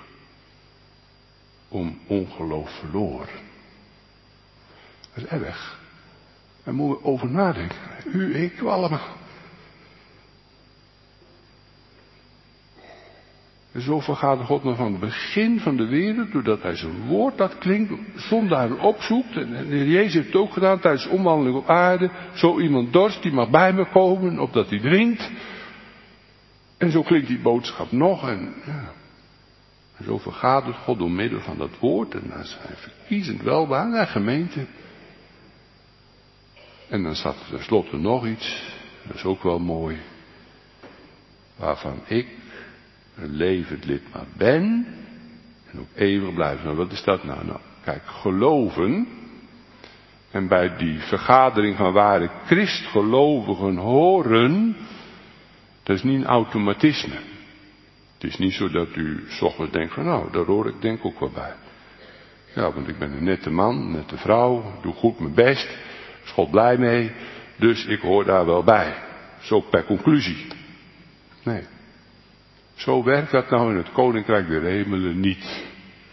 om ongeloof verloren. Dat is erg. Daar moeten we over nadenken. U, ik, we allemaal. En zo vergaat God nog van het begin van de wereld, doordat hij zijn woord dat klinkt, zondaren opzoekt. En de Heer Jezus heeft het ook gedaan tijdens de omwandeling op aarde. Zo iemand dorst, die mag bij me komen, opdat hij drinkt. En zo klinkt die boodschap nog. En, ja. En zo vergaat het God door middel van dat woord. En naar zijn verkiezend welbaan, naar gemeente. En dan staat er tenslotte nog iets, dat is ook wel mooi. Waarvan ik een levend lidmaat ben en ook eeuwig blijven. Nou, wat is dat nou? Nou, kijk, geloven. En bij die vergadering van ware Christgelovigen horen, dat is niet een automatisme. Het is niet zo dat u 's ochtends denkt van nou, daar hoor ik denk ook wel bij. Ja, want ik ben een nette man, een nette vrouw, doe goed mijn best, is God blij mee, dus ik hoor daar wel bij. Zo per conclusie. Nee. Zo werkt dat nou in het Koninkrijk der Hemelen niet.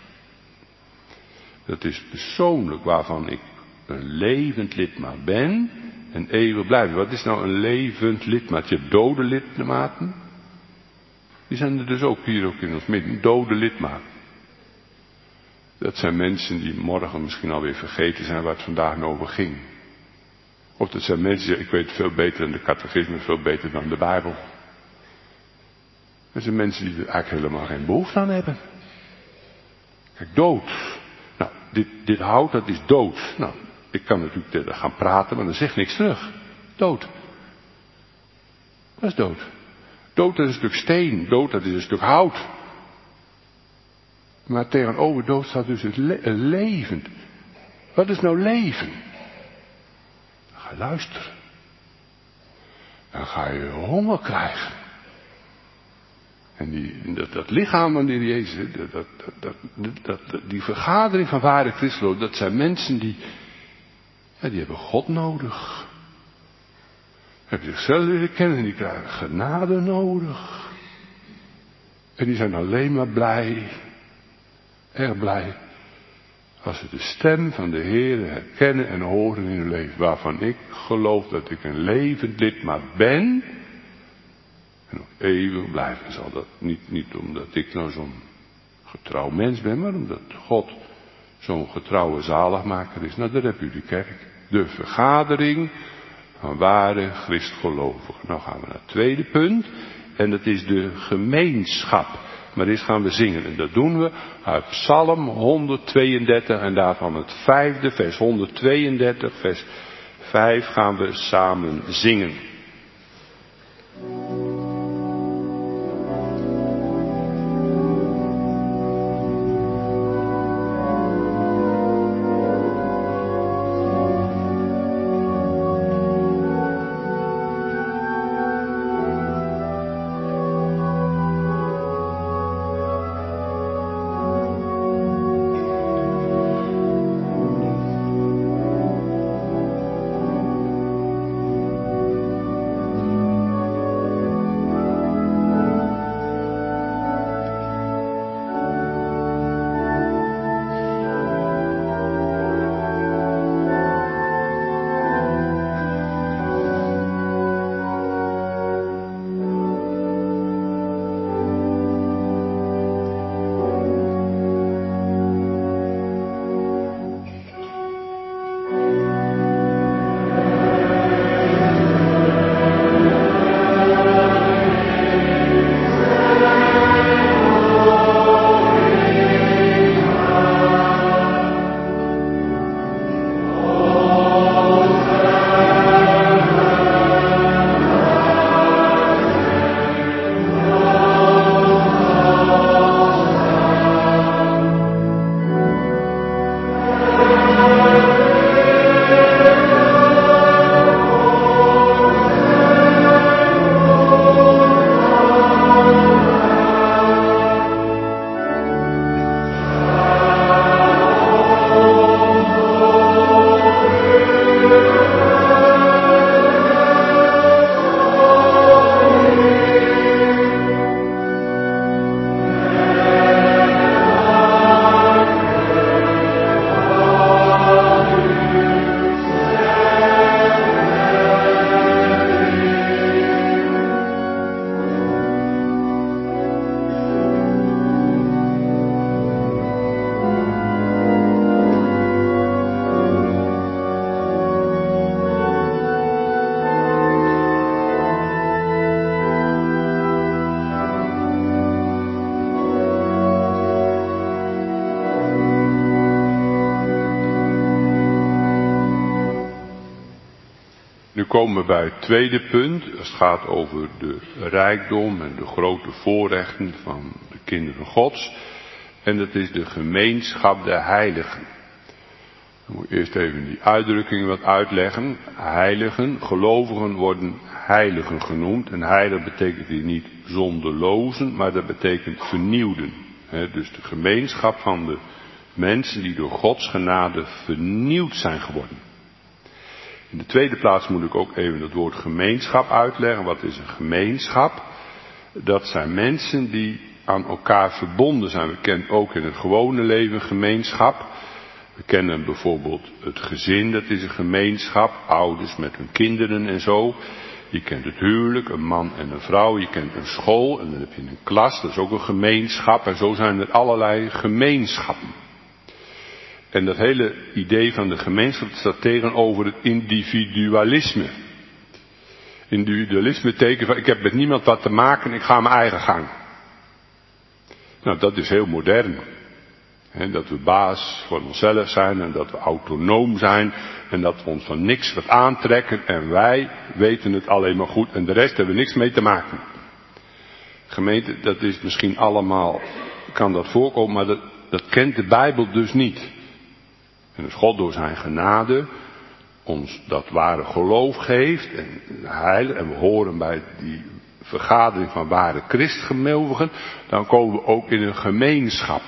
Dat is persoonlijk waarvan ik een levend lidmaat ben en eeuwig blijven. Wat is nou een levend lidmaat? Je hebt dode lidmaten. Die zijn er dus ook hier ook in ons midden. Dode lidmaten. Dat zijn mensen die morgen misschien alweer vergeten zijn waar het vandaag over ging. Of dat zijn mensen die zeggen, ik weet het veel beter dan de catechisme, veel beter dan de Bijbel. Dat zijn mensen die er eigenlijk helemaal geen behoefte aan hebben. Kijk, dood. Nou, dit, dit hout, dat is dood. Nou, ik kan natuurlijk gaan praten, maar dan zegt niks terug. Dood. Dat is dood. Dood, dat is een stuk steen. Dood, dat is een stuk hout. Maar tegenover dood staat dus het le- een levend. Wat is nou leven? Dan ga je luisteren. Dan ga je honger krijgen. En die, dat, dat lichaam van de Heer Jezus, dat, dat, dat, dat, dat, die vergadering van ware Christen, dat zijn mensen die, ja, die hebben God nodig. Hebben zichzelf leren kennen en die krijgen genade nodig. En die zijn alleen maar blij, erg blij, als ze de stem van de Heer herkennen en horen in hun leven. Waarvan ik geloof dat ik een levend lidmaat ben. En ook eeuwig blijven zal dat. Niet, niet omdat ik nou zo'n getrouw mens ben, maar omdat God zo'n getrouwe zaligmaker is. Nou, daar heb u de kerk. De vergadering van ware christgelovigen. Nou gaan we naar het tweede punt. En dat is de gemeenschap Maar eerst gaan we zingen. En dat doen we uit Psalm honderdtweeëndertig en daarvan het vijfde, vers honderdtweeëndertig, vers vijf gaan we samen zingen. Nu komen we bij het tweede punt. Het gaat over de rijkdom en de grote voorrechten van de kinderen Gods. En dat is de gemeenschap der heiligen. Ik moet eerst even die uitdrukking wat uitleggen. Heiligen, gelovigen worden heiligen genoemd. En heilig betekent hier niet zonderlozen, maar dat betekent vernieuwden. He, dus de gemeenschap van de mensen die door Gods genade vernieuwd zijn geworden. In de tweede plaats moet ik ook even het woord gemeenschap uitleggen. Wat is een gemeenschap? Dat zijn mensen die aan elkaar verbonden zijn. We kennen ook in het gewone leven gemeenschap. We kennen bijvoorbeeld het gezin, dat is een gemeenschap. Ouders met hun kinderen en zo. Je kent het huwelijk, een man en een vrouw. Je kent een school en dan heb je een klas, dat is ook een gemeenschap. En zo zijn er allerlei gemeenschappen. En dat hele idee van de gemeenschap staat tegenover het individualisme. Individualisme betekent van ik heb met niemand wat te maken, ik ga mijn eigen gang. Nou, dat is heel modern. He, dat we baas van onszelf zijn en dat we autonoom zijn en dat we ons van niks wat aantrekken en wij weten het alleen maar goed en de rest hebben we niks mee te maken. Gemeente, dat is misschien allemaal, kan dat voorkomen, maar dat, dat kent de Bijbel dus niet. En als God door zijn genade ons dat ware geloof geeft en heilig, en we horen bij die vergadering van ware christgelovigen, dan komen we ook in een gemeenschap.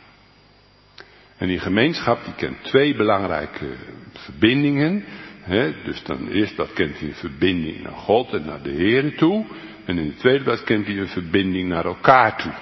En die gemeenschap die kent twee belangrijke verbindingen. Hè? Dus dan eerst dat kent hij een verbinding naar God en naar de Heer toe. En in de tweede plaats kent hij een verbinding naar elkaar toe.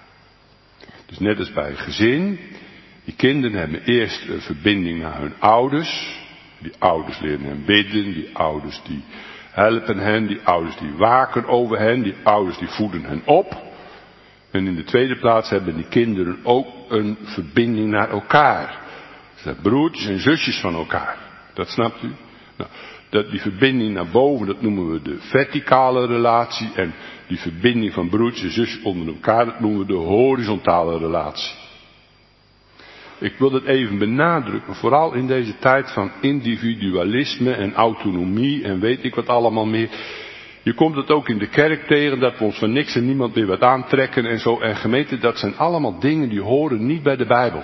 Dus net als bij een gezin. Die kinderen hebben eerst een verbinding naar hun ouders. Die ouders leren hen bidden. Die ouders die helpen hen. Die ouders die waken over hen. Die ouders die voeden hen op. En in de tweede plaats hebben die kinderen ook een verbinding naar elkaar. Ze zijn broertjes en zusjes van elkaar. Dat snapt u? Nou, Dat, die verbinding naar boven, dat noemen we de verticale relatie. En die verbinding van broers en zus onder elkaar, dat noemen we de horizontale relatie. Ik wil dat even benadrukken, vooral in deze tijd van individualisme en autonomie en weet ik wat allemaal meer. Je komt het ook in de kerk tegen, dat we ons van niks en niemand meer wat aantrekken en zo. En gemeente, dat zijn allemaal dingen die horen niet bij de Bijbel.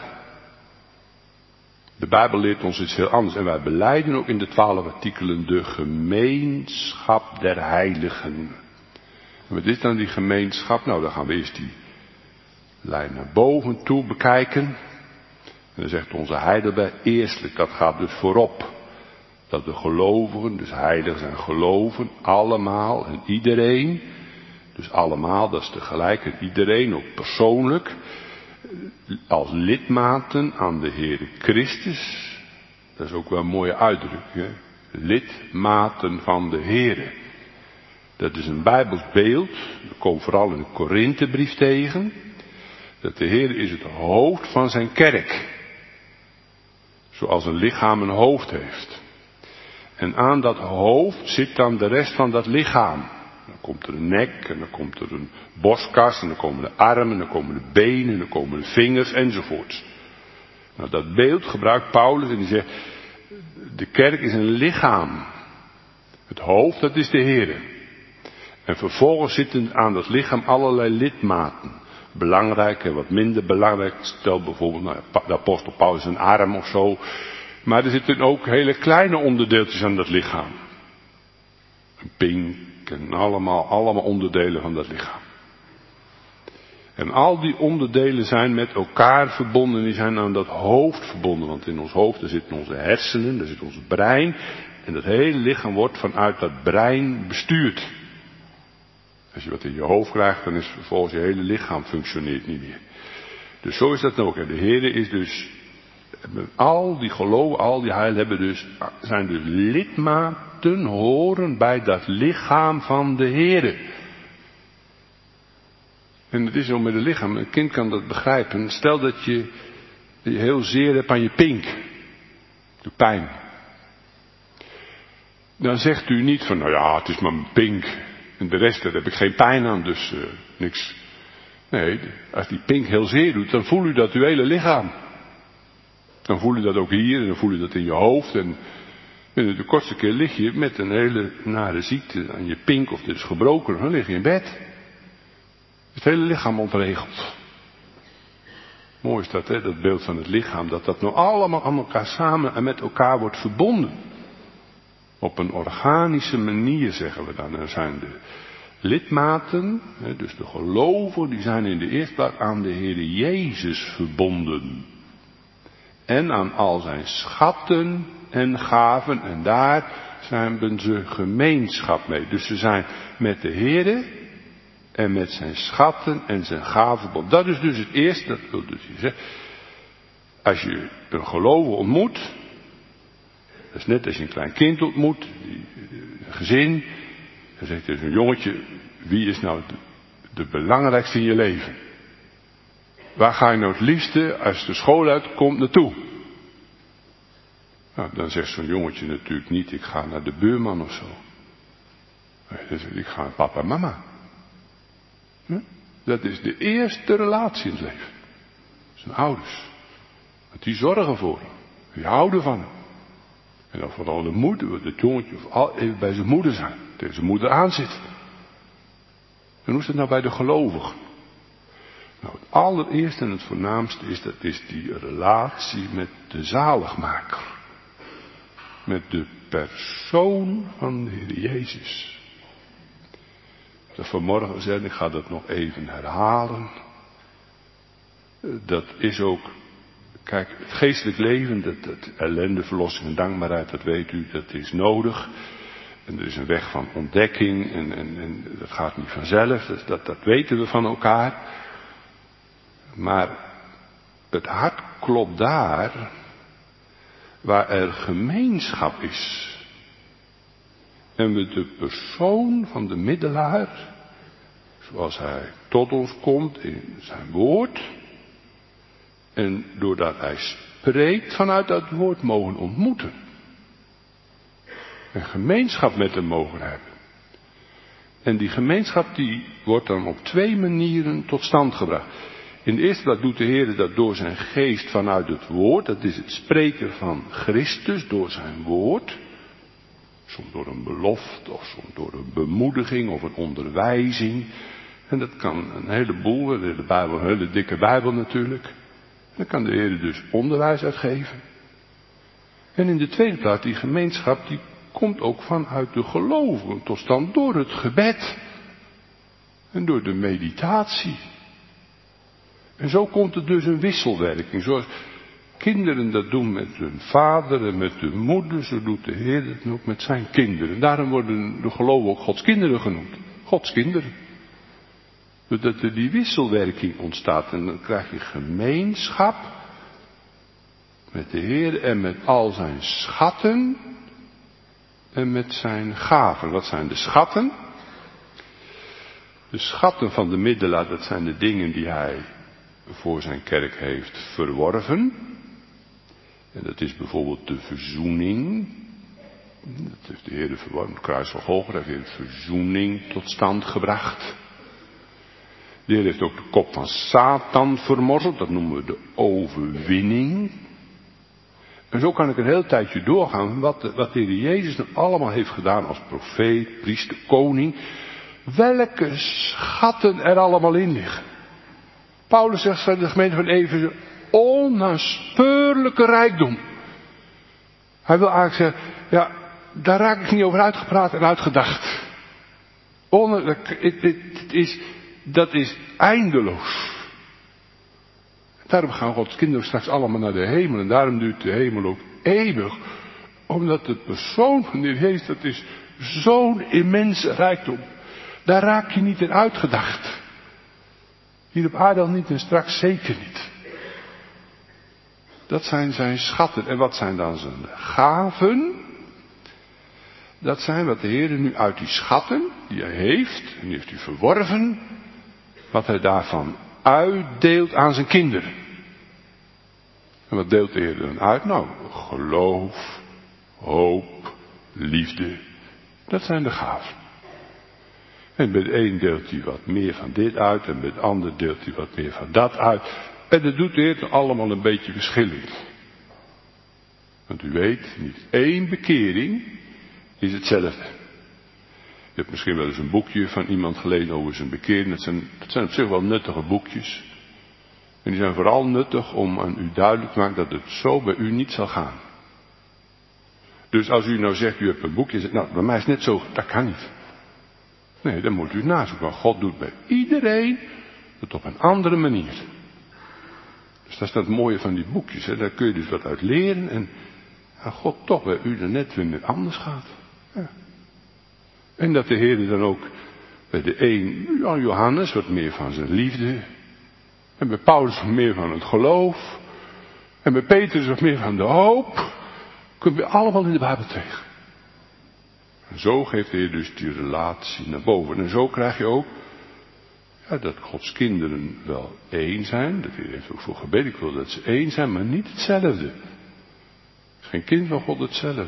De Bijbel leert ons iets heel anders. En wij belijden ook in de twaalf artikelen de gemeenschap der heiligen. En wat is dan die gemeenschap? Nou, dan gaan we eerst die lijn naar boven toe bekijken. En dan zegt onze Heidelberg, eerstelijk, dat gaat dus voorop. Dat de gelovigen, dus heiligen zijn geloven, allemaal en iedereen. Dus allemaal, dat is tegelijk en iedereen, ook persoonlijk. Als lidmaten aan de Heere Christus. Dat is ook wel een mooie uitdrukking. Hè? Lidmaten van de Heere. Dat is een Bijbels beeld. Dat komt vooral in de Korinthebrief tegen. Dat de Heer is het hoofd van zijn kerk. Zoals een lichaam een hoofd heeft. En aan dat hoofd zit dan de rest van dat lichaam. Dan komt er een nek en dan komt er een borstkas en dan komen de armen, dan komen de benen, dan komen de vingers enzovoorts. Nou, dat beeld gebruikt Paulus en die zegt, de kerk is een lichaam. Het hoofd, dat is de Heer. En vervolgens zitten aan dat lichaam allerlei lidmaten. Belangrijk en wat minder belangrijk. Stel bijvoorbeeld, nou, de apostel Paulus een arm of zo. Maar er zitten ook hele kleine onderdeeltjes aan dat lichaam. Een pink en allemaal, allemaal onderdelen van dat lichaam. En al die onderdelen zijn met elkaar verbonden. Die zijn aan dat hoofd verbonden. Want in ons hoofd daar zitten onze hersenen, daar zit ons brein. En dat hele lichaam wordt vanuit dat brein bestuurd. Als je wat in je hoofd krijgt, dan is vervolgens je hele lichaam functioneert niet meer. Dus zo is dat ook. En de Heer is dus, al die geloven, al die heil hebben dus, zijn dus lidmaten, horen bij dat lichaam van de Heer. En het is zo met het lichaam, een kind kan dat begrijpen. Stel dat je, je heel zeer hebt aan je pink. De pijn. Dan zegt u niet van, nou ja, het is maar mijn pink. En de rest, daar heb ik geen pijn aan, dus uh, niks. Nee, als die pink heel zeer doet, dan voel u dat uw hele lichaam. Dan voel u dat ook hier, en dan voel u dat in je hoofd. En, en de kortste keer lig je met een hele nare ziekte aan je pink, of het is gebroken, dan lig je in bed. Het hele lichaam ontregeld. Mooi is dat, hè, dat beeld van het lichaam, dat dat nou allemaal aan elkaar samen en met elkaar wordt verbonden. Op een organische manier, zeggen we dan. Er zijn de lidmaten, dus de gelovigen, die zijn in de eerste plaats aan de Heer Jezus verbonden. En aan al zijn schatten en gaven. En daar zijn ze gemeenschap mee. Dus ze zijn met de Heer en met zijn schatten en zijn gaven verbonden. Dat is dus het eerste, dat wil dus zeggen. Als je een gelovige ontmoet. Dat is net als je een klein kind ontmoet, een gezin. Dan zegt er zo'n jongetje, wie is nou de, de belangrijkste in je leven? Waar ga je nou het liefste, als de school uitkomt, naartoe? Nou, dan zegt zo'n jongetje natuurlijk niet, ik ga naar de buurman of zo. Nee, dan zegt ik ga naar papa en mama. Hm? Dat is de eerste relatie in het leven. Zijn ouders. Want die zorgen voor hem. Die houden van hem. En dan vooral de moeder, het jongetje, of even bij zijn moeder zijn. Tegen zijn moeder aanzit. En hoe is het nou bij de gelovigen? Nou, het allereerste en het voornaamste is, dat is die relatie met de zaligmaker. Met de persoon van de Heer Jezus. Dat vanmorgen zei, ik ga dat nog even herhalen. Dat is ook, kijk, het geestelijk leven, dat, dat ellende, verlossing en dankbaarheid, dat weet u, dat is nodig. En er is een weg van ontdekking en, en, en dat gaat niet vanzelf, dat, dat, dat weten we van elkaar. Maar het hart klopt daar waar er gemeenschap is. En we de persoon van de middelaar, zoals hij tot ons komt in zijn woord. En doordat hij spreekt vanuit dat woord mogen ontmoeten. En gemeenschap met hem mogen hebben. En die gemeenschap die wordt dan op twee manieren tot stand gebracht. In de eerste plaats doet de Heer dat door zijn geest vanuit het woord. Dat is het spreken van Christus door zijn woord. Soms door een belofte of soms door een bemoediging of een onderwijzing. En dat kan een heleboel, de Bijbel, een hele dikke Bijbel natuurlijk. Dan kan de Heer dus onderwijs uitgeven. En in de tweede plaats, die gemeenschap, die komt ook vanuit de gelovigen tot stand door het gebed. En door de meditatie. En zo komt er dus een wisselwerking. Zoals kinderen dat doen met hun vader en met hun moeder, zo doet de Heer dat ook met zijn kinderen. Daarom worden de gelovigen ook Gods kinderen genoemd. Gods kinderen. Doordat er die wisselwerking ontstaat en dan krijg je gemeenschap met de Heer en met al zijn schatten en met zijn gaven. Wat zijn de schatten? De schatten van de middelaar, dat zijn de dingen die hij voor zijn kerk heeft verworven. En dat is bijvoorbeeld de verzoening. Dat heeft de Heer verworven. Het kruis van Golgotha heeft weer verzoening tot stand gebracht. De Heer heeft ook de kop van Satan vermorzeld. Dat noemen we de overwinning. En zo kan ik een heel tijdje doorgaan. Wat de, wat de Heer Jezus nou allemaal heeft gedaan als profeet, priester, koning. Welke schatten er allemaal in liggen. Paulus zegt van de gemeente van Efeze, onnaspeurlijke rijkdom. Hij wil eigenlijk zeggen, ja, daar raak ik niet over uitgepraat en uitgedacht. On, het, het is, dat is eindeloos. Daarom gaan Gods kinderen straks allemaal naar de hemel. En daarom duurt de hemel ook eeuwig. Omdat de persoon van de Heer Jezus, dat is zo'n immense rijkdom. Daar raak je niet in uitgedacht. Hier op aarde al niet en straks zeker niet. Dat zijn zijn schatten. En wat zijn dan zijn gaven? Dat zijn wat de Heer nu uit die schatten die hij heeft, en die heeft hij verworven, wat hij daarvan uitdeelt aan zijn kinderen. En wat deelt de Heer dan uit? Nou, geloof, hoop, liefde. Dat zijn de gaven. En bij de een deelt hij wat meer van dit uit en bij de ander deelt hij wat meer van dat uit. En dat doet de Heer allemaal een beetje verschillend. Want u weet, niet één bekering is hetzelfde. Je hebt misschien wel eens een boekje van iemand gelezen over zijn bekering. Dat zijn, dat zijn op zich wel nuttige boekjes. En die zijn vooral nuttig om aan u duidelijk te maken dat het zo bij u niet zal gaan. Dus als u nou zegt, u hebt een boekje, zegt, nou bij mij is het net zo, dat kan niet. Nee, dan moet u het nazoeken. Want God doet bij iedereen het op een andere manier. Dus dat is dat mooie van die boekjes. Hè. Daar kun je dus wat uit leren. En ja, God toch bij u er net weer anders gaat. Ja. En dat de Heer dan ook bij de een, ja, Johannes, wat meer van zijn liefde. En bij Paulus wat meer van het geloof. En bij Petrus wat meer van de hoop. Kunnen we allemaal in de Bijbel tegen. En zo geeft de Heer dus die relatie naar boven. En zo krijg je ook, ja, dat Gods kinderen wel één zijn. Dat Heer heeft ook voor gebeden, ik wil dat ze één zijn, maar niet hetzelfde. Er is geen kind van God hetzelfde.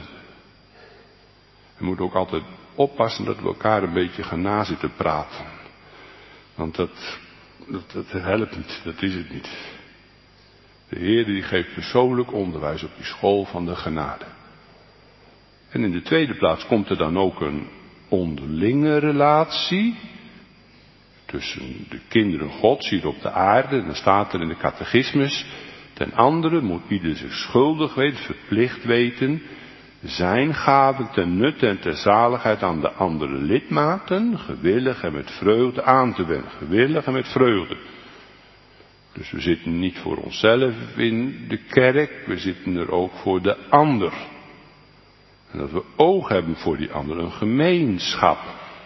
We moeten ook altijd oppassen dat we elkaar een beetje gaan nazitten praten. Want dat, dat, dat helpt niet, dat is het niet. De Heer die geeft persoonlijk onderwijs op die school van de genade. En in de tweede plaats komt er dan ook een onderlinge relatie tussen de kinderen Gods hier op de aarde. En dan staat er in de catechismus, ten andere moet ieder zich schuldig weten, verplicht weten, zijn gaven ten nutte en ter zaligheid aan de andere lidmaten, gewillig en met vreugde aan te wenden. Gewillig en met vreugde. Dus we zitten niet voor onszelf in de kerk, we zitten er ook voor de ander. En dat we oog hebben voor die ander, een gemeenschap.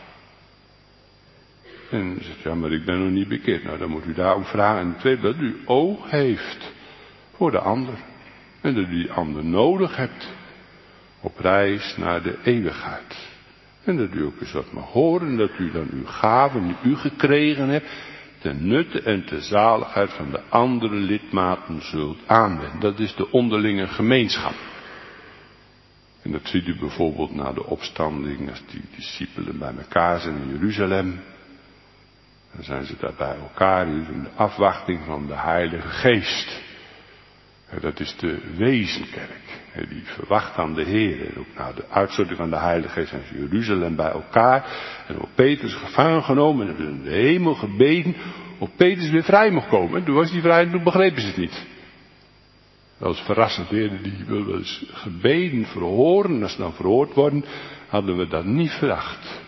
En dan zegt, ja, maar ik ben nog niet bekeerd. Nou, dan moet u daarom vragen. En tweede, dat u oog heeft voor de ander. En dat u die ander nodig hebt op reis naar de eeuwigheid. En dat u ook eens wat mag horen, dat u dan uw gaven die u gekregen hebt, ten nutte en ter zaligheid van de andere lidmaten zult aanwenden. Dat is de onderlinge gemeenschap. En dat ziet u bijvoorbeeld na de opstanding, als die discipelen bij elkaar zijn in Jeruzalem. Dan zijn ze daar bij elkaar in de afwachting van de Heilige Geest. En dat is de wezenkerk. Die verwacht aan de Heer. En ook na de uitstorting van de Heilige Geest zijn ze in Jeruzalem bij elkaar. En op Petrus gevangen genomen en hebben ze in de hemel gebeden of Petrus weer vrij mocht komen. En toen was hij vrij en toen begrepen ze het niet. Dat was verrassend. De Heer die wil wel eens gebeden verhoren. En als ze dan verhoord worden, hadden we dat niet verwacht.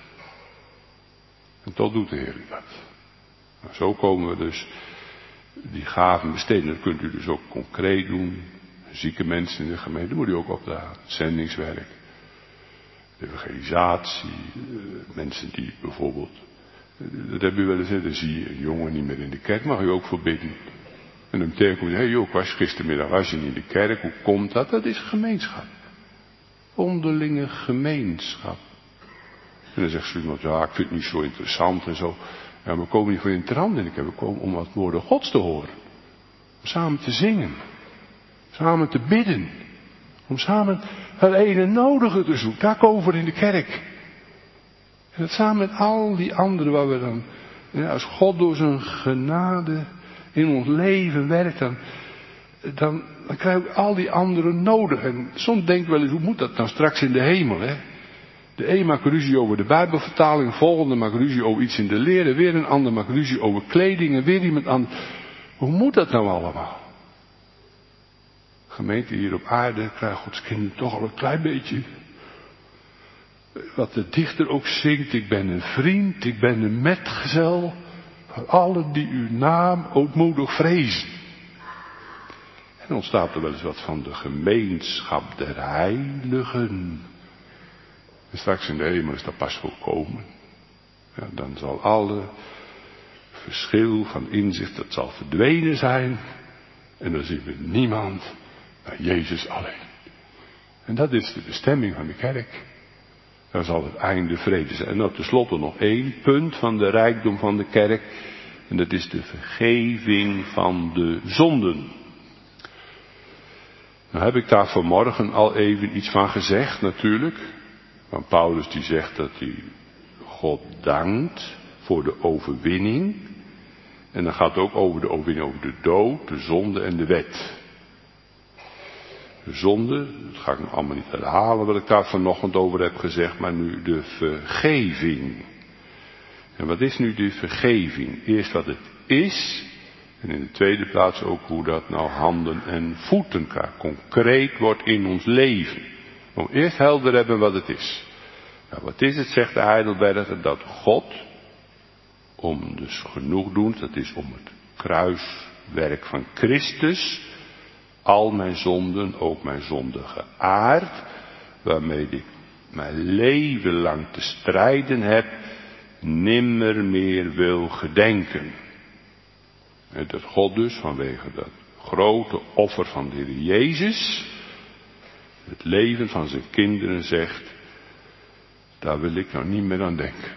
En toch doet de Heer dat. Nou, zo komen we dus die gaven besteden. Dat kunt u dus ook concreet doen. Zieke mensen in de gemeente, dat moet u ook op het zendingswerk. De evangelisatie, mensen die bijvoorbeeld, dat heb u wel eens, dan zie je een jongen niet meer in de kerk, mag u ook voor bidden. En dan betekent u, hé joh, ik was gistermiddag was je niet in de kerk, hoe komt dat? Dat is gemeenschap. Onderlinge gemeenschap. En dan zegt ze iemand, ja, ik vind het niet zo interessant en zo. Ja, we komen niet voor in trant in de kerk, we komen om wat woorden Gods te horen. Om samen te zingen. Samen te bidden. Om samen het ene nodige te zoeken. Daar komen we in de kerk. En dat samen met al die anderen waar we dan, ja, als God door zijn genade in ons leven werkt, dan, dan, dan krijgen we al die anderen nodig. En soms denk ik wel eens, hoe moet dat nou straks in de hemel, hè? De een maakt ruzie over de Bijbelvertaling, de volgende maakt ruzie over iets in de leer, weer een ander maakt ruzie over kleding en weer iemand anders. Hoe moet dat nou allemaal? Gemeente hier op aarde krijgt Gods kinderen toch al een klein beetje. Wat de dichter ook zingt, ik ben een vriend, ik ben een metgezel van allen die uw naam ootmoedig vrezen. En ontstaat er wel eens wat van de gemeenschap der heiligen. En straks in de hemel is dat pas volkomen. Ja, dan zal alle verschil van inzicht, dat zal verdwenen zijn. En dan zien we niemand maar Jezus alleen. En dat is de bestemming van de kerk. Daar zal het einde vrede zijn. En dan tenslotte nog één punt van de rijkdom van de kerk. En dat is de vergeving van de zonden. Nou heb ik daar vanmorgen al even iets van gezegd natuurlijk. Want Paulus die zegt dat hij God dankt voor de overwinning. En dan gaat het ook over de overwinning over de dood, de zonde en de wet. De zonde, dat ga ik nog allemaal niet herhalen wat ik daar vanochtend over heb gezegd, maar nu de vergeving. En wat is nu die vergeving? Eerst wat het is, en in de tweede plaats ook hoe dat nou handen en voeten krijgt, concreet wordt in ons leven. Om eerst helder hebben wat het is. Nou, wat is het, zegt de Heidelberger, dat God, om dus genoeg doen, dat is om het kruiswerk van Christus, al mijn zonden, ook mijn zondige aard, waarmee ik mijn leven lang te strijden heb, nimmer meer wil gedenken. En dat God dus vanwege dat grote offer van de Heer Jezus, het leven van zijn kinderen zegt, daar wil ik nou niet meer aan denken.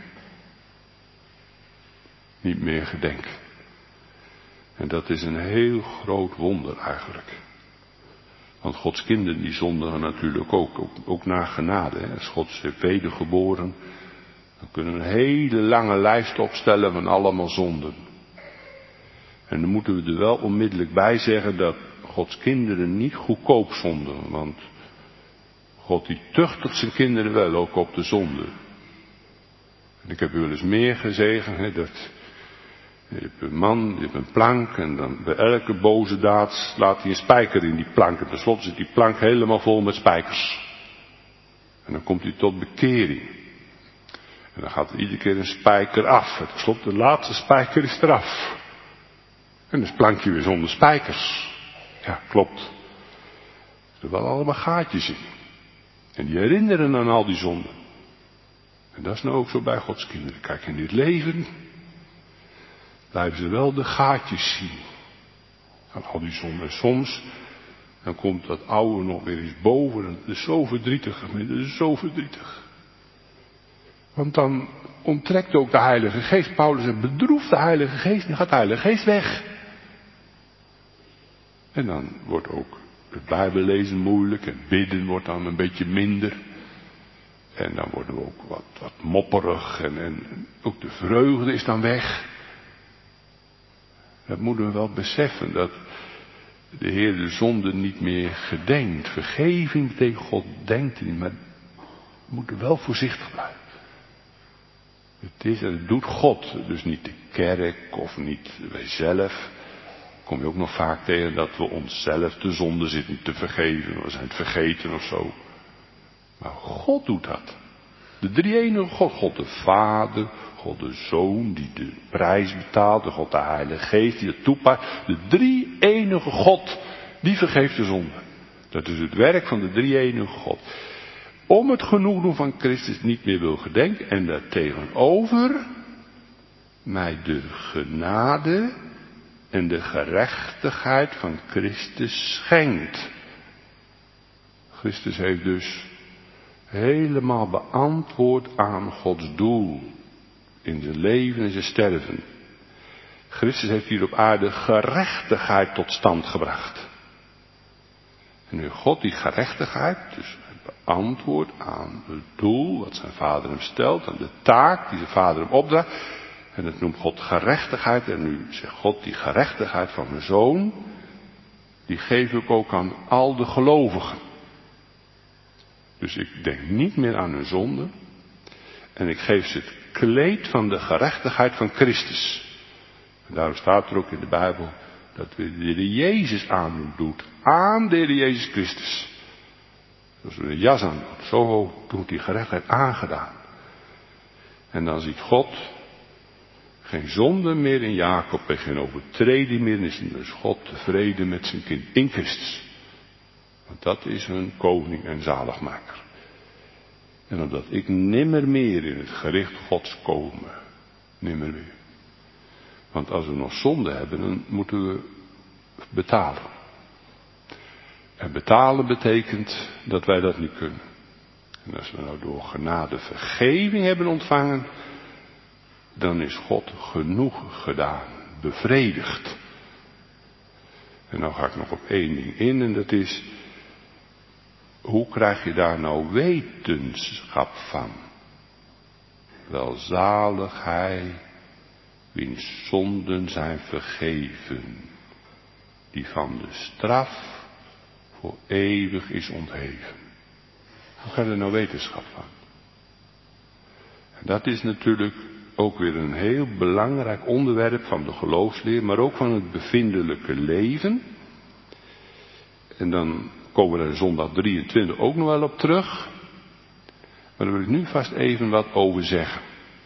Niet meer gedenken. En dat is een heel groot wonder eigenlijk. Want Gods kinderen die zondigen natuurlijk ook, ook, ook naar genade. Hè. Als God ze wedergeboren, dan kunnen we een hele lange lijst opstellen van allemaal zonden. En dan moeten we er wel onmiddellijk bij zeggen dat Gods kinderen niet goedkoop zondigen. Want God die tuchtigt zijn kinderen wel ook op de zonde. En ik heb u wel eens meer gezegd, hè, dat je hebt een man, je hebt een plank en dan bij elke boze daad slaat hij een spijker in die plank. En tenslotte zit die plank helemaal vol met spijkers. En dan komt hij tot bekering. En dan gaat er iedere keer een spijker af. En tenslotte de laatste spijker is eraf. En dan is het plankje weer zonder spijkers. Ja, klopt. Er wel allemaal gaatjes in. En die herinneren aan al die zonden. En dat is nou ook zo bij Gods kinderen. Kijk, in dit leven blijven ze wel de gaatjes zien. Aan al die zonden. En soms, dan komt dat oude nog weer eens boven. En het is zo verdrietig. Het is zo verdrietig. Want dan onttrekt ook de Heilige Geest. Paulus zegt, bedroeft de Heilige Geest. Dan gaat de Heilige Geest weg. En dan wordt ook het Bijbellezen moeilijk en bidden wordt dan een beetje minder. En dan worden we ook wat, wat mopperig en, en ook de vreugde is dan weg. Dat moeten we wel beseffen, dat de Heer de zonde niet meer gedenkt. Vergeving betekent God denkt niet, maar we moeten wel voorzichtig blijven. Het is, het doet God, dus niet de kerk of niet wij zelf. Kom je ook nog vaak tegen dat we onszelf de zonde zitten te vergeven. We zijn het vergeten of zo. Maar God doet dat. De drie-enige God. God de Vader, God de Zoon die de prijs betaalt. De God de Heilige Geest die het toepast. De drie-enige God die vergeeft de zonde. Dat is het werk van de drie-enige God. Om het genoegdoen van Christus niet meer wil gedenken. En daartegenover mij de genade en de gerechtigheid van Christus schenkt. Christus heeft dus helemaal beantwoord aan Gods doel. In zijn leven en zijn sterven. Christus heeft hier op aarde gerechtigheid tot stand gebracht. En nu God die gerechtigheid, dus beantwoord aan het doel wat zijn vader hem stelt, aan de taak die zijn vader hem opdraagt. En dat noemt God gerechtigheid. En nu zegt God die gerechtigheid van mijn zoon, die geef ik ook aan al de gelovigen. Dus ik denk niet meer aan hun zonde. En ik geef ze het kleed van de gerechtigheid van Christus. En daarom staat er ook in de Bijbel dat we de Heer Jezus aan doet. Aan de Heer Jezus Christus. Als we de jas aan doen, zo wordt die gerechtigheid aangedaan. En dan ziet God geen zonde meer in Jacob en geen overtreding meer. En is dus God tevreden met zijn kind in Christus. Want dat is hun koning en zaligmaker. En omdat ik nimmer meer in het gericht Gods komen. Nimmer meer. Want als we nog zonde hebben, dan moeten we betalen. En betalen betekent dat wij dat niet kunnen. En als we nou door genade vergeving hebben ontvangen, dan is God genoeg gedaan, bevredigd. En nou ga ik nog op één ding in en dat is, hoe krijg je daar nou wetenschap van? Welzalig hij, wiens zonden zijn vergeven, die van de straf voor eeuwig is ontheven. Hoe krijg je er nou wetenschap van? En dat is natuurlijk ook weer een heel belangrijk onderwerp van de geloofsleer, maar ook van het bevindelijke leven. En dan komen we er zondag drieëntwintig ook nog wel op terug. Maar daar wil ik nu vast even wat over zeggen.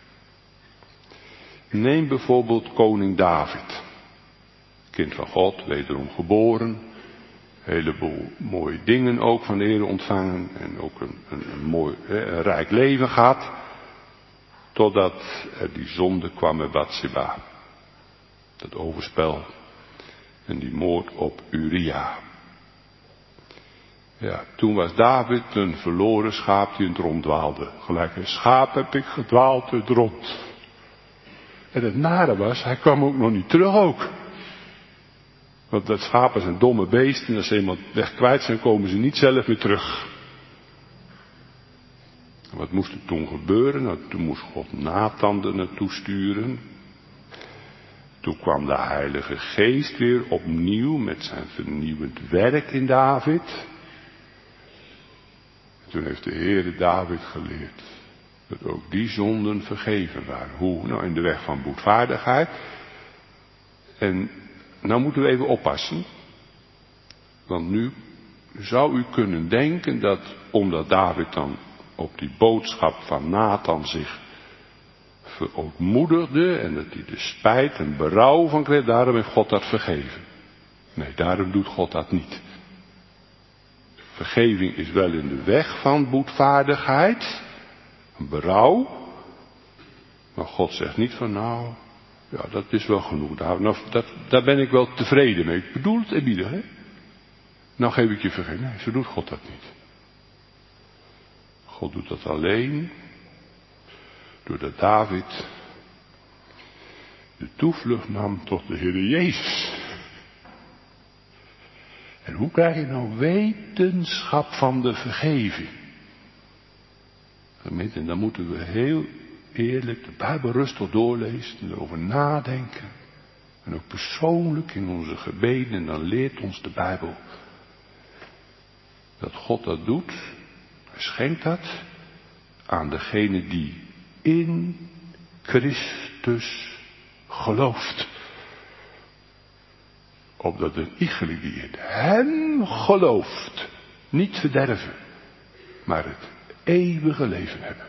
Neem bijvoorbeeld koning David. Kind van God, wederom geboren. Een heleboel mooie dingen ook van de Heer ontvangen. En ook een, een, een mooi, een rijk leven gehad. Totdat er die zonde kwam met Bathseba. Dat overspel. En die moord op Uria. Ja, toen was David een verloren schaap die in het rond dwaalde. Gelijk een schaap heb ik gedwaald in het rond. En het nare was, hij kwam ook nog niet terug ook. Want dat schapen zijn domme beesten. En als ze eenmaal weg kwijt zijn, komen ze niet zelf meer terug. En wat moest er toen gebeuren? Nou, toen moest God Nathan er naartoe sturen. Toen kwam de Heilige Geest weer opnieuw met zijn vernieuwend werk in David. Toen heeft de Heere David geleerd dat ook die zonden vergeven waren. Hoe? Nou, in de weg van boetvaardigheid. En nou moeten we even oppassen. Want nu zou u kunnen denken dat omdat David dan op die boodschap van Nathan zich verootmoedigde en dat hij de spijt en berouw van kreeg, daarom heeft God dat vergeven. Nee, daarom doet God dat niet. Vergeving is wel in de weg van boetvaardigheid, berouw. Maar God zegt niet van nou, ja dat is wel genoeg. Daar, nou, dat, daar ben ik wel tevreden mee. Ik bedoel het eerbiedig, hè. Nou geef ik je vergeving. Nee, zo doet God dat niet. God doet dat alleen doordat David de toevlucht nam tot de Heere Jezus. En hoe krijg je nou wetenschap van de vergeving? Gemeente, en dan moeten we heel eerlijk de Bijbel rustig doorlezen en erover nadenken. En ook persoonlijk in onze gebeden. En dan leert ons de Bijbel dat God dat doet. Hij schenkt dat aan degene die in Christus gelooft. Opdat een iegelijk die in hem gelooft niet verderven, maar het eeuwige leven hebben.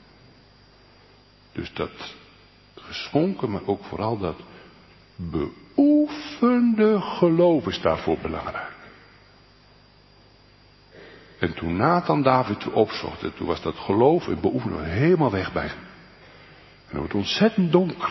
Dus dat geschonken, maar ook vooral dat beoefende geloof is daarvoor belangrijk. En toen Nathan David opzocht, en toen was dat geloof en beoefenen helemaal weg bij hem. En het wordt ontzettend donker.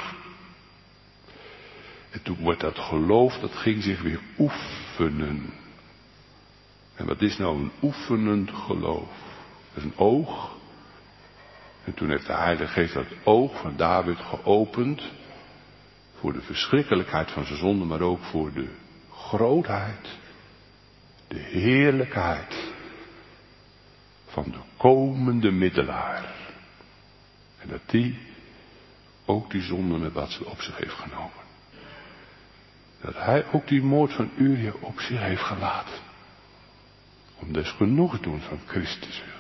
En toen wordt dat geloof, dat ging zich weer oefenen. En wat is nou een oefenend geloof? Dat is een oog. En toen heeft de Heilige Geest dat oog van David geopend. Voor de verschrikkelijkheid van zijn zonde, maar ook voor de grootheid. De heerlijkheid van de komende middelaar. En dat die ook die zonde met wat ze op zich heeft genomen. Dat hij ook die moord van Uria op zich heeft gelaten. Om des genoegdoens van Christus wil.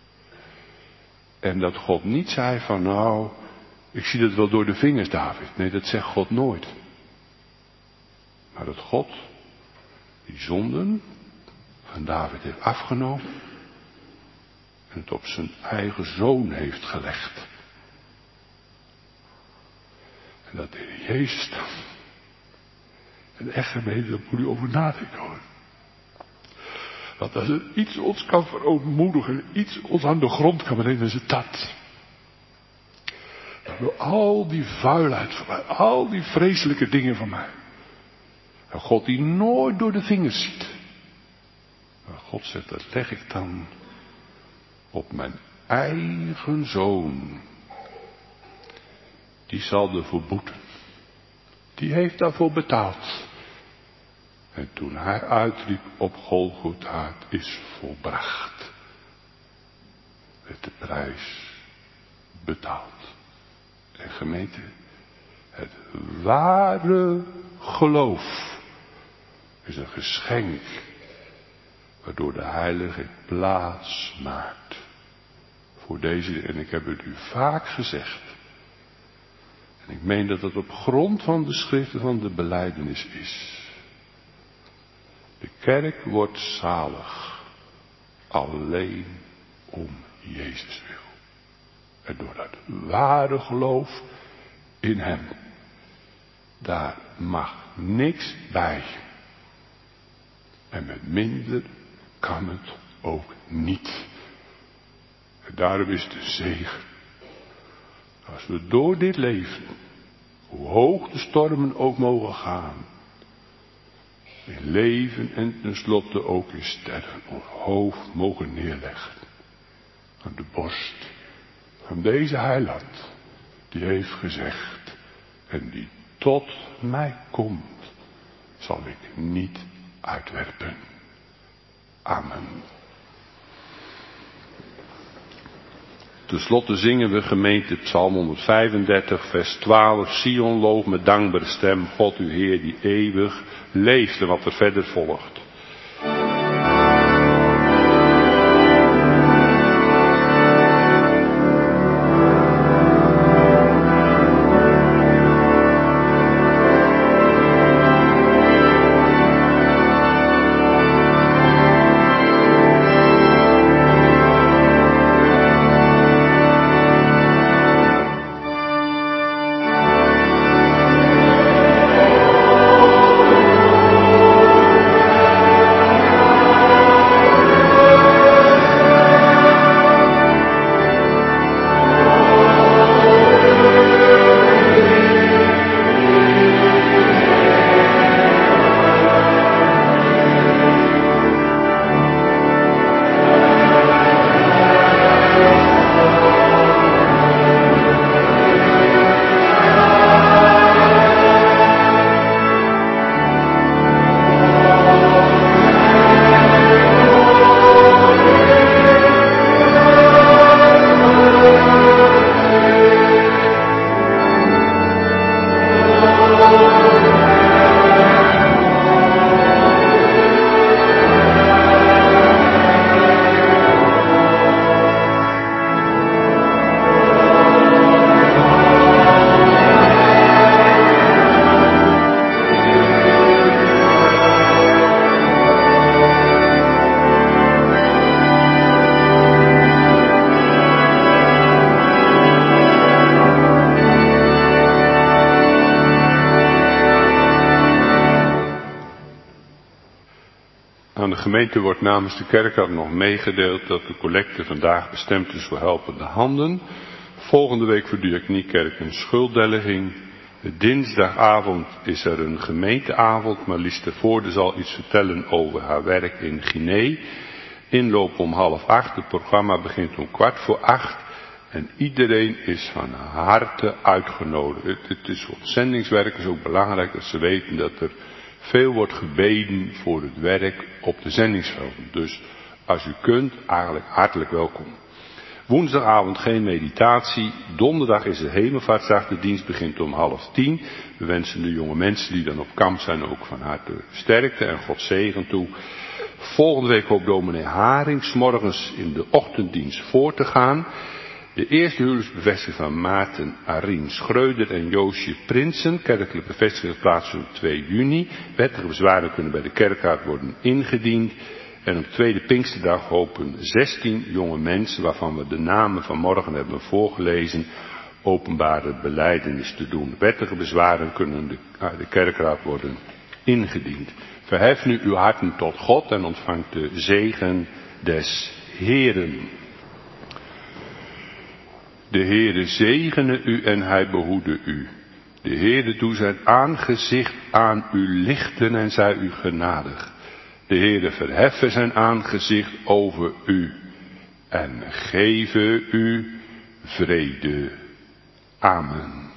En dat God niet zei van nou, ik zie dat wel door de vingers, David. Nee, dat zegt God nooit. Maar dat God die zonden van David heeft afgenomen. En het op zijn eigen zoon heeft gelegd. En dat de Heer Jezus dan. En echt gemeente, daar moet u over nadenken hoor. Want als er iets ons kan verootmoedigen, iets ons aan de grond kan brengen, is het dat. Dat door al die vuilheid van mij, al die vreselijke dingen van mij. En God die nooit door de vingers ziet. Maar God zegt, dat leg ik dan op mijn eigen zoon. Die zal ervoor boeten. Die heeft daarvoor betaald. En toen hij uitriep op Golgotha, het is volbracht. Werd de prijs betaald. En gemeente, het ware geloof is een geschenk. Waardoor de Heilige plaats maakt. Voor deze, en ik heb het u vaak gezegd. En ik meen dat het op grond van de schriften van de belijdenis is. De kerk wordt zalig. Alleen om Jezus wil. En door dat ware geloof in hem. Daar mag niks bij. En met minder kan het ook niet. En daarom is de zegen. Als we door dit leven, hoe hoog de stormen ook mogen gaan, in leven en tenslotte ook in sterven, ons hoofd mogen neerleggen aan de borst van deze heiland, die heeft gezegd, en die tot mij komt, zal ik niet uitwerpen. Amen. Ten slotte zingen we gemeente Psalm honderdvijfendertig vers twaalf. Sion loof met dankbare stem God uw Heer die eeuwig leeft. En wat er verder volgt. Aan de gemeente wordt namens de kerkraad nog meegedeeld dat de collecte vandaag bestemd is voor helpende handen. Volgende week voor Diakoniekerk een schulddelging. Dinsdagavond is er een gemeenteavond. Marlies de Voorde zal iets vertellen over haar werk in Guinea. Inloop om half acht. Het programma begint om kwart voor acht. En iedereen is van harte uitgenodigd. Het, het is voor zendingswerkers ook belangrijk dat ze weten dat er veel wordt gebeden voor het werk op de zendingsvelden. Dus als u kunt, eigenlijk hartelijk welkom. Woensdagavond geen meditatie. Donderdag is het Hemelvaartsdag. De dienst begint om half tien. We wensen de jonge mensen die dan op kamp zijn ook van harte sterkte en God zegen toe. Volgende week hoopt dominee Haring 's morgens in de ochtenddienst voor te gaan. De eerste huwelijksbevestiging van Maarten Arien Schreuder en Joosje Prinsen. Kerkelijke bevestiging plaatsen op twee juni. Wettige bezwaren kunnen bij de kerkraad worden ingediend. En op tweede Pinksterdag hopen zestien jonge mensen, waarvan we de namen vanmorgen hebben voorgelezen, openbare belijdenis te doen. Wettige bezwaren kunnen de, de kerkraad worden ingediend. Verhef nu uw harten tot God en ontvangt de zegen des Heeren. De Heere zegene u en hij behoede u. De Heere doe zijn aangezicht aan u lichten en zij u genadig. De Heere verheffen zijn aangezicht over u en geven u vrede. Amen.